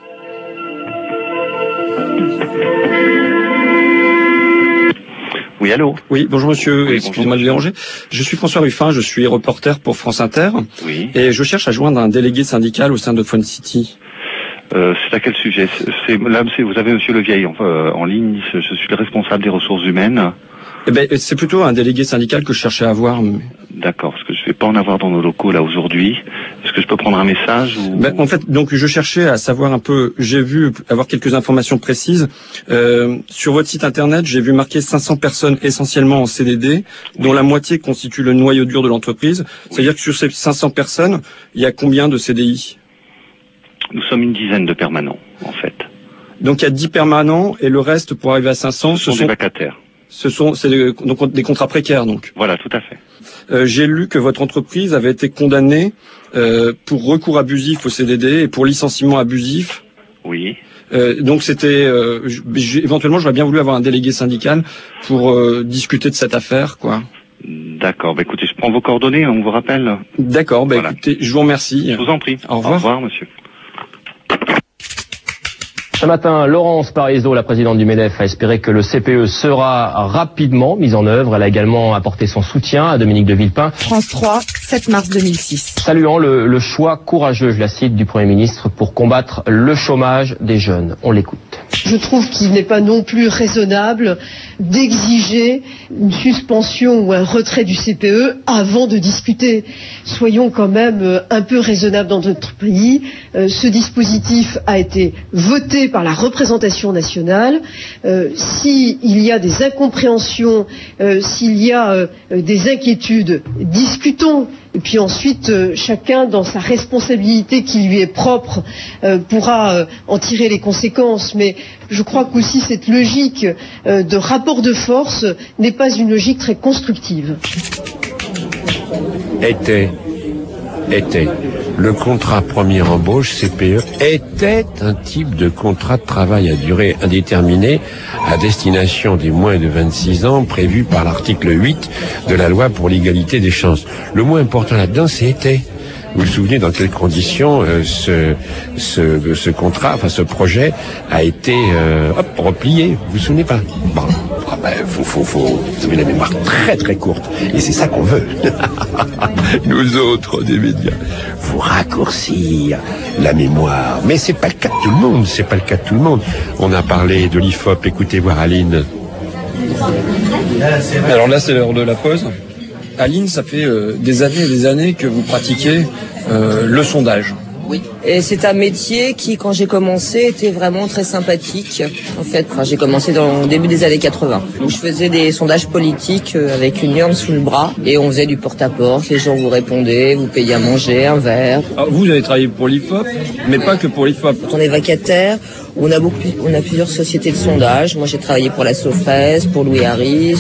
S10: Oui, allô?
S23: Oui, bonjour monsieur,
S10: Oui,
S23: excusez-moi de vous déranger. Je suis François Ruffin, je suis reporter pour France Inter.
S10: Oui.
S23: Et je cherche à joindre un délégué syndical au sein de Phone City.
S10: C'est à quel sujet? Vous avez monsieur Levieille en ligne, je suis le responsable des ressources humaines.
S23: C'est plutôt un délégué syndical que je cherchais à avoir.
S10: D'accord, parce que je vais pas en avoir dans nos locaux là aujourd'hui. Est-ce que je peux prendre un message ou...
S23: En fait, donc je cherchais à savoir un peu, j'ai vu avoir quelques informations précises. Sur votre site internet, j'ai vu marquer 500 personnes essentiellement en CDD, dont la moitié constitue le noyau dur de l'entreprise. C'est-à-dire que sur ces 500 personnes, il y a combien de CDI?
S10: Nous sommes une dizaine de permanents, en fait.
S23: Donc il y a 10 permanents et le reste, pour arriver à 500,
S10: ce sont des vacataires.
S23: C'est donc des contrats précaires, donc.
S10: Voilà, tout à fait.
S23: J'ai lu que votre entreprise avait été condamnée pour recours abusif au CDD et pour licenciement abusif.
S10: Oui.
S23: Donc c'était éventuellement j'aurais bien voulu avoir un délégué syndical pour discuter de cette affaire, quoi.
S10: D'accord. Écoutez, je prends vos coordonnées, on vous rappelle.
S23: D'accord. Écoutez, je vous remercie.
S10: Je vous en prie.
S23: Au revoir.
S10: Au revoir, monsieur.
S12: Ce matin, Laurence Parisot, la présidente du MEDEF, a espéré que le CPE sera rapidement mis en œuvre. Elle a également apporté son soutien à Dominique de Villepin.
S7: France 3, 7 mars 2006.
S12: Saluant le choix courageux, je la cite, du Premier ministre pour combattre le chômage des jeunes. On l'écoute.
S26: Je trouve qu'il n'est pas non plus raisonnable d'exiger une suspension ou un retrait du CPE avant de discuter. Soyons quand même un peu raisonnables dans notre pays. Ce dispositif a été voté par la représentation nationale. S'il y a des incompréhensions, s'il y a des inquiétudes, discutons. Et puis ensuite, chacun, dans sa responsabilité qui lui est propre, pourra en tirer les conséquences. Mais je crois qu'aussi cette logique de rapport de force n'est pas une logique très constructive.
S11: Le contrat première embauche, CPE, était un type de contrat de travail à durée indéterminée à destination des moins de 26 ans prévu par l'article 8 de la loi pour l'égalité des chances. Le mot important là-dedans, c'est était. Vous vous souvenez dans quelles conditions ce contrat, enfin ce projet a été replié. Vous vous souvenez pas? Bon, vous avez la mémoire très très courte et c'est ça qu'on veut. Nous autres des médias, vous raccourcir la mémoire. Mais c'est pas le cas de tout le monde. On a parlé de l'IFOP. Écoutez voir Aline.
S13: Alors là, c'est l'heure de la pause. Aline, ça fait des années et des années que vous pratiquez le sondage.
S14: Oui. Et c'est un métier qui, quand j'ai commencé, était vraiment très sympathique. En fait, j'ai commencé au début des années 80. Où je faisais des sondages politiques avec une urne sous le bras et on faisait du porte-à-porte. Les gens vous répondaient, vous payiez à manger, un verre.
S13: Alors, vous avez travaillé pour l'IFOP, mais pas que pour l'IFOP.
S14: Quand on est vacataire, on a plusieurs sociétés de sondage. Moi, j'ai travaillé pour la Sofres, pour Louis Harris,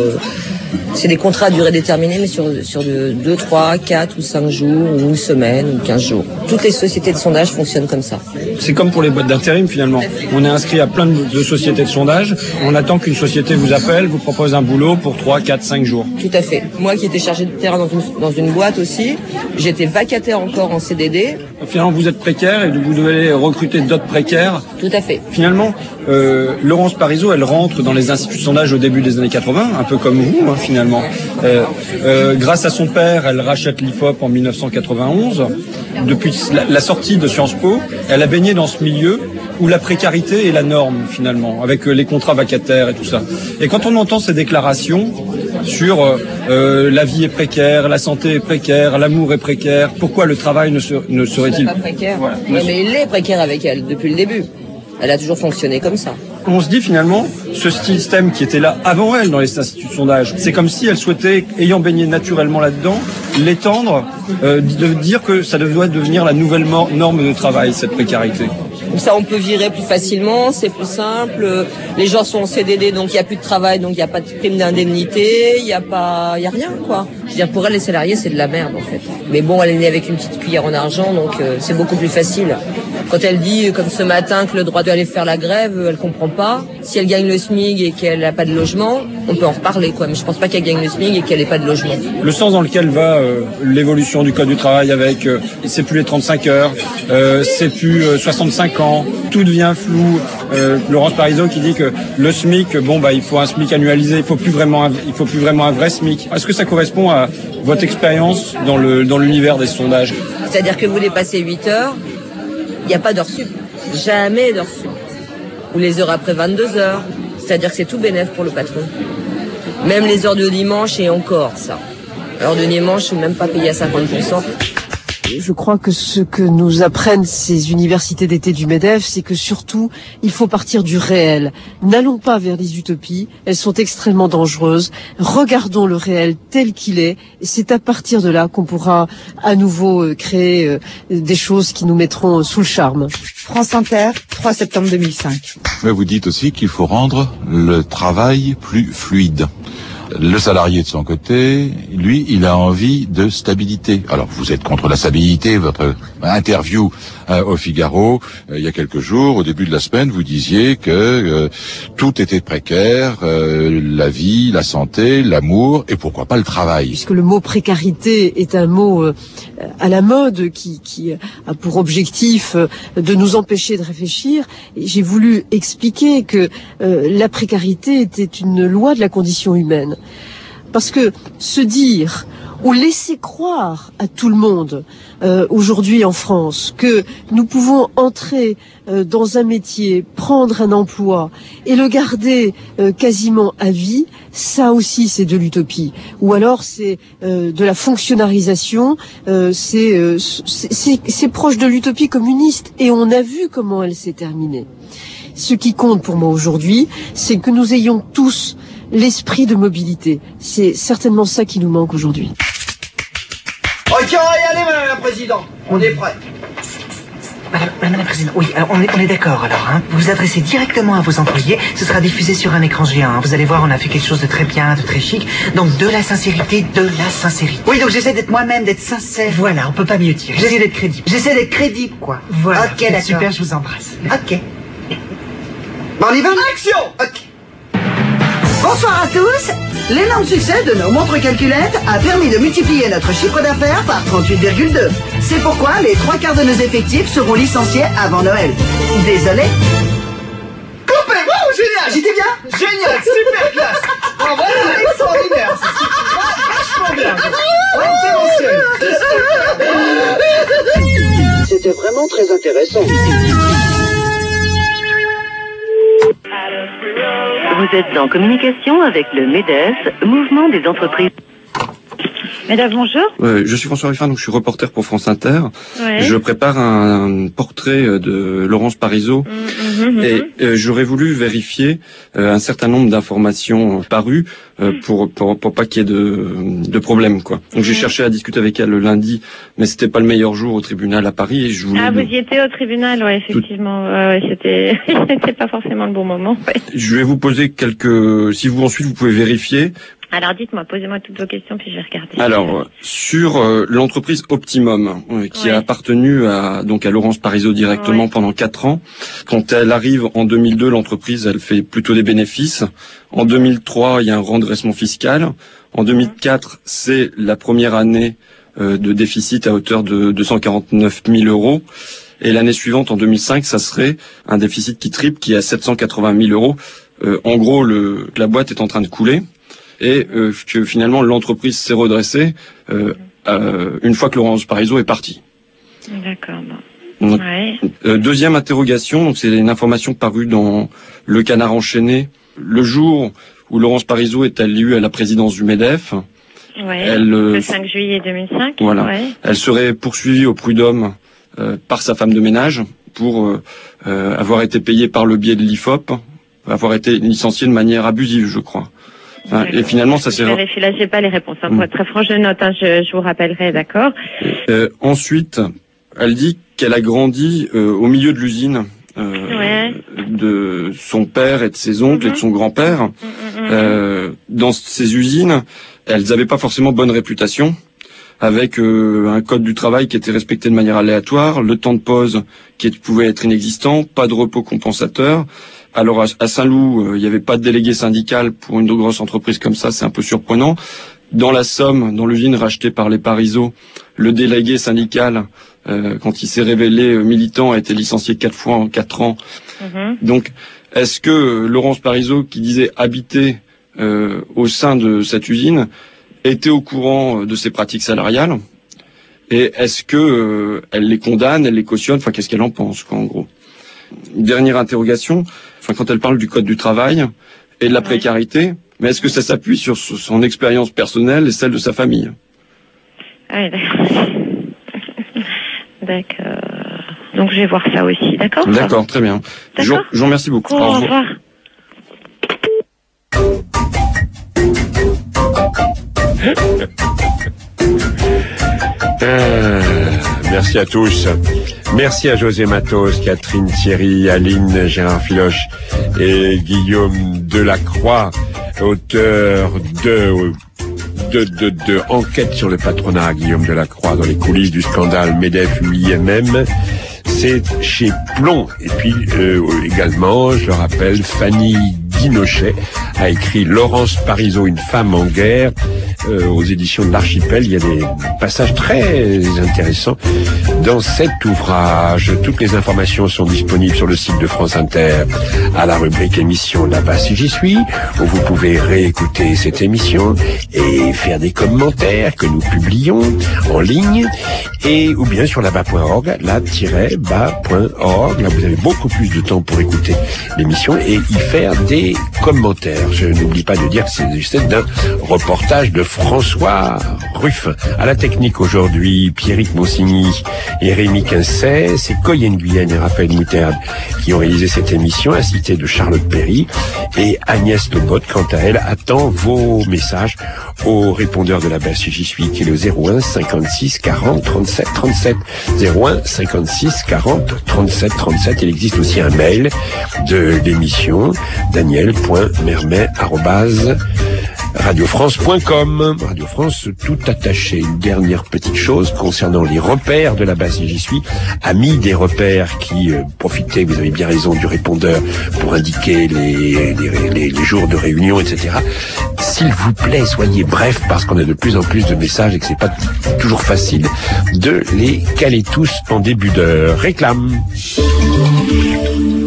S14: c'est des contrats à durée déterminée, mais sur 2, 3, 4 ou 5 jours, ou une semaine, ou 15 jours. Toutes les sociétés de sondage fonctionnent comme ça.
S13: C'est comme pour les boîtes d'intérim, finalement. On est inscrit à plein de sociétés de sondage. On attend qu'une société vous appelle, vous propose un boulot pour 3, 4, 5 jours.
S14: Tout à fait. Moi qui étais chargé de terrain dans une boîte aussi, j'étais vacataire encore en CDD.
S13: Finalement, vous êtes précaire et vous devez recruter d'autres précaires.
S14: Tout à fait.
S13: Finalement, Laurence Parisot, elle rentre dans les instituts de sondage au début des années 80, un peu comme vous, finalement. Grâce à son père, elle rachète l'IFOP en 1991. Depuis la sortie de Sciences Po, elle a baigné dans ce milieu où la précarité est la norme, finalement, avec les contrats vacataires et tout ça. Et quand on entend ces déclarations sur la vie est précaire, la santé est précaire, l'amour est précaire, pourquoi le travail ne serait-il
S14: pas précaire? Voilà. Mais il est précaire avec elle depuis le début. Elle a toujours fonctionné comme ça.
S13: On se dit finalement, ce système qui était là avant elle dans les instituts de sondage, c'est comme si elle souhaitait, ayant baigné naturellement là-dedans, l'étendre, de dire que ça doit devenir la nouvelle norme de travail, cette précarité.
S14: Comme ça, on peut virer plus facilement, c'est plus simple. Les gens sont en CDD, donc il n'y a plus de travail, donc il n'y a pas de prime d'indemnité, il y a rien, quoi. Je veux dire, pour elle, les salariés, c'est de la merde, en fait. Mais bon, elle est née avec une petite cuillère en argent, donc c'est beaucoup plus facile. Quand elle dit, comme ce matin, que le droit d'aller faire la grève, elle comprend pas. Si elle gagne le SMIC et qu'elle n'a pas de logement, on peut en reparler, quoi. Mais je pense pas qu'elle gagne le SMIC et qu'elle n'ait pas de logement.
S13: Le sens dans lequel va l'évolution du code du travail avec, c'est plus les 35 heures, c'est plus 65 ans, tout devient flou. Laurence Parisot qui dit que le SMIC, il faut un SMIC annualisé, il faut plus vraiment un vrai SMIC. Est-ce que ça correspond à votre expérience dans l'univers des sondages?
S14: C'est-à-dire que vous dépassez 8 heures, il n'y a pas d'heures sup. Jamais d'heures sup. Ou les heures après 22 heures. C'est-à-dire que c'est tout bénef pour le patron. Même les heures de dimanche et encore ça. Heures de dimanche, je ne suis même pas payé à 50%.
S26: Je crois que ce que nous apprennent ces universités d'été du MEDEF, c'est que surtout, il faut partir du réel. N'allons pas vers les utopies, elles sont extrêmement dangereuses. Regardons le réel tel qu'il est, et c'est à partir de là qu'on pourra à nouveau créer des choses qui nous mettront sous le charme.
S7: France Inter, 3 septembre 2005.
S15: Mais vous dites aussi qu'il faut rendre le travail plus fluide.
S2: Le salarié de son côté, lui, il a envie de stabilité. Alors, vous êtes contre la stabilité. Votre interview au Figaro, il y a quelques jours, au début de la semaine, vous disiez que tout était précaire, la vie, la santé, l'amour, et pourquoi pas le travail.
S26: Puisque le mot précarité est un mot à la mode qui a pour objectif de nous empêcher de réfléchir, et j'ai voulu expliquer que la précarité était une loi de la condition humaine. Parce que se dire ou laisser croire à tout le monde aujourd'hui en France que nous pouvons entrer dans un métier, prendre un emploi et le garder quasiment à vie, ça aussi c'est de l'utopie. Ou alors c'est de la fonctionnalisation, c'est proche de l'utopie communiste et on a vu comment elle s'est terminée. Ce qui compte pour moi aujourd'hui, c'est que nous ayons tous l'esprit de mobilité. C'est certainement ça qui nous manque aujourd'hui.
S15: Ok, on va y aller, Madame la Présidente. On est prêt.
S19: Madame la Présidente, oui, alors on est d'accord alors. Hein. Vous vous adressez directement à vos employés, ce sera diffusé sur un écran géant. Hein. Vous allez voir, on a fait quelque chose de très bien, de très chic. Donc de la sincérité, de la sincérité.
S15: Oui, donc j'essaie d'être moi-même, d'être sincère.
S19: Voilà, on peut pas mieux dire.
S15: J'essaie d'être crédible. J'essaie d'être crédible, quoi.
S19: Voilà,
S15: ok, d'accord.
S19: Super, je vous embrasse.
S15: Ok. Bon, on y va? Action! Ok. Bonsoir à tous. L'énorme succès de nos montres calculettes a permis de multiplier notre chiffre d'affaires par 38,2. C'est pourquoi les 3/4 de nos effectifs seront licenciés avant Noël. Désolé. Coupé! Oh, génial! J'étais bien? Génial! Super classe! En vrai, c'est extraordinaire! C'est vachement bien! C'était vraiment très intéressant.
S21: Vous êtes en communication avec le MEDEF, Mouvement des entreprises. Mesdames, bonjour.
S23: Je suis François Ruffin, donc je suis reporter pour France Inter.
S21: Ouais.
S23: Je prépare un portrait de Laurence Parisot et j'aurais voulu vérifier un certain nombre d'informations parues pour pas qu'il y ait de problème, quoi. Donc j'ai cherché à discuter avec elle le lundi, mais c'était pas le meilleur jour au tribunal à Paris et je voulais...
S22: Ah, vous y étiez au tribunal, ouais, effectivement. C'était pas forcément le bon moment. Ouais.
S23: Je vais vous poser quelques... Si vous ensuite vous pouvez vérifier.
S22: Alors dites-moi, posez-moi toutes vos questions puis je vais regarder.
S23: Alors sur l'entreprise Optimum qui a appartenu à Laurence Parisot directement pendant 4 ans. Quand elle arrive en 2002, l'entreprise elle fait plutôt des bénéfices. En 2003, il y a un redressement fiscal. En 2004, c'est la première année de déficit à hauteur de 249 000 euros. Et l'année suivante, en 2005, ça serait un déficit qui triple, qui est à 780 000 euros. En gros, la boîte est en train de couler. Et que finalement l'entreprise s'est redressée une fois que Laurence Parisot est partie.
S22: D'accord. Bon. Ouais.
S23: Deuxième interrogation, donc c'est une information parue dans Le Canard enchaîné. Le jour où Laurence Parisot est élue à la présidence du MEDEF,
S22: le 5 juillet 2005.
S23: Voilà.
S22: Ouais.
S23: Elle serait poursuivie au prud'homme par sa femme de ménage pour avoir été payée par le biais de l'IFOP, avoir été licenciée de manière abusive, je crois. Enfin, et finalement, ça s'est...
S22: Je vérifie, là, j'ai pas les réponses. Pour être très franche, je note, je vous rappellerai, d'accord.
S23: Ensuite, elle dit qu'elle a grandi au milieu de l'usine de son père et de ses oncles et de son grand-père. Dans ces usines, elles n'avaient pas forcément bonne réputation, avec un code du travail qui était respecté de manière aléatoire, le temps de pause qui pouvait être inexistant, pas de repos compensateur. Alors à Saint-Loup, il n'y avait pas de délégué syndical pour une grosse entreprise comme ça, c'est un peu surprenant. Dans la Somme, dans l'usine rachetée par les Parisot, le délégué syndical, quand il s'est révélé militant, a été licencié 4 fois en 4 ans. Donc, est-ce que Laurence Parisot, qui disait habiter au sein de cette usine, était au courant de ses pratiques salariales? Et est-ce que elle les condamne, elle les cautionne? Enfin, qu'est-ce qu'elle en pense, quoi, en gros? Dernière interrogation, quand elle parle du code du travail et de la précarité, mais est-ce que ça s'appuie sur son expérience personnelle et celle de sa famille?
S22: Ah oui, d'accord. D'accord. Donc je vais voir ça aussi, d'accord?
S23: D'accord, très bien. Je vous remercie beaucoup.
S22: Au revoir.
S11: Merci à tous. Merci à José Matos, Catherine Thierry, Aline, Gérard Filoche et Guillaume Delacroix. auteur de Enquête sur le patronat, Guillaume Delacroix, dans les coulisses du scandale MEDEF-UIMM. C'est chez Plomb. Et puis également, je le rappelle, Fanny Guinochet a écrit Laurence Parisot, une femme en guerre, aux éditions de l'Archipel. Il y a des passages très intéressants dans cet ouvrage. Toutes les informations sont disponibles sur le site de France Inter à la rubrique émission Là-bas si j'y suis, où vous pouvez réécouter cette émission et faire des commentaires que nous publions en ligne, et ou bien sur là-bas.org, là-bas.org. Là, vous avez beaucoup plus de temps pour écouter l'émission et y faire des commentaires. Je n'oublie pas de dire que c'est d'un reportage de François Ruffin. À la technique aujourd'hui, Pierrick Monsigny et Rémi Quincet. C'est Coyenne Guyenne et Raphaël Moutarde qui ont réalisé cette émission, assistée de Charlotte Perry. Et Agnès Lobot, quant à elle, attend vos messages au répondeur de la base si j'y suis, qui est le 01 56 40 37 37. 01 56 40 37 37. Il existe aussi un mail de l'émission, daniel.mermet@radiofrance.com. Radio France tout attaché. Une dernière petite chose concernant les repères de la base si j'y suis. Amis des repères qui profitez, vous avez bien raison, du répondeur pour indiquer les jours de réunion, etc. S'il vous plaît, soyez bref, parce qu'on a de plus en plus de messages et que c'est pas toujours facile de les caler tous en début d'heure. Réclame.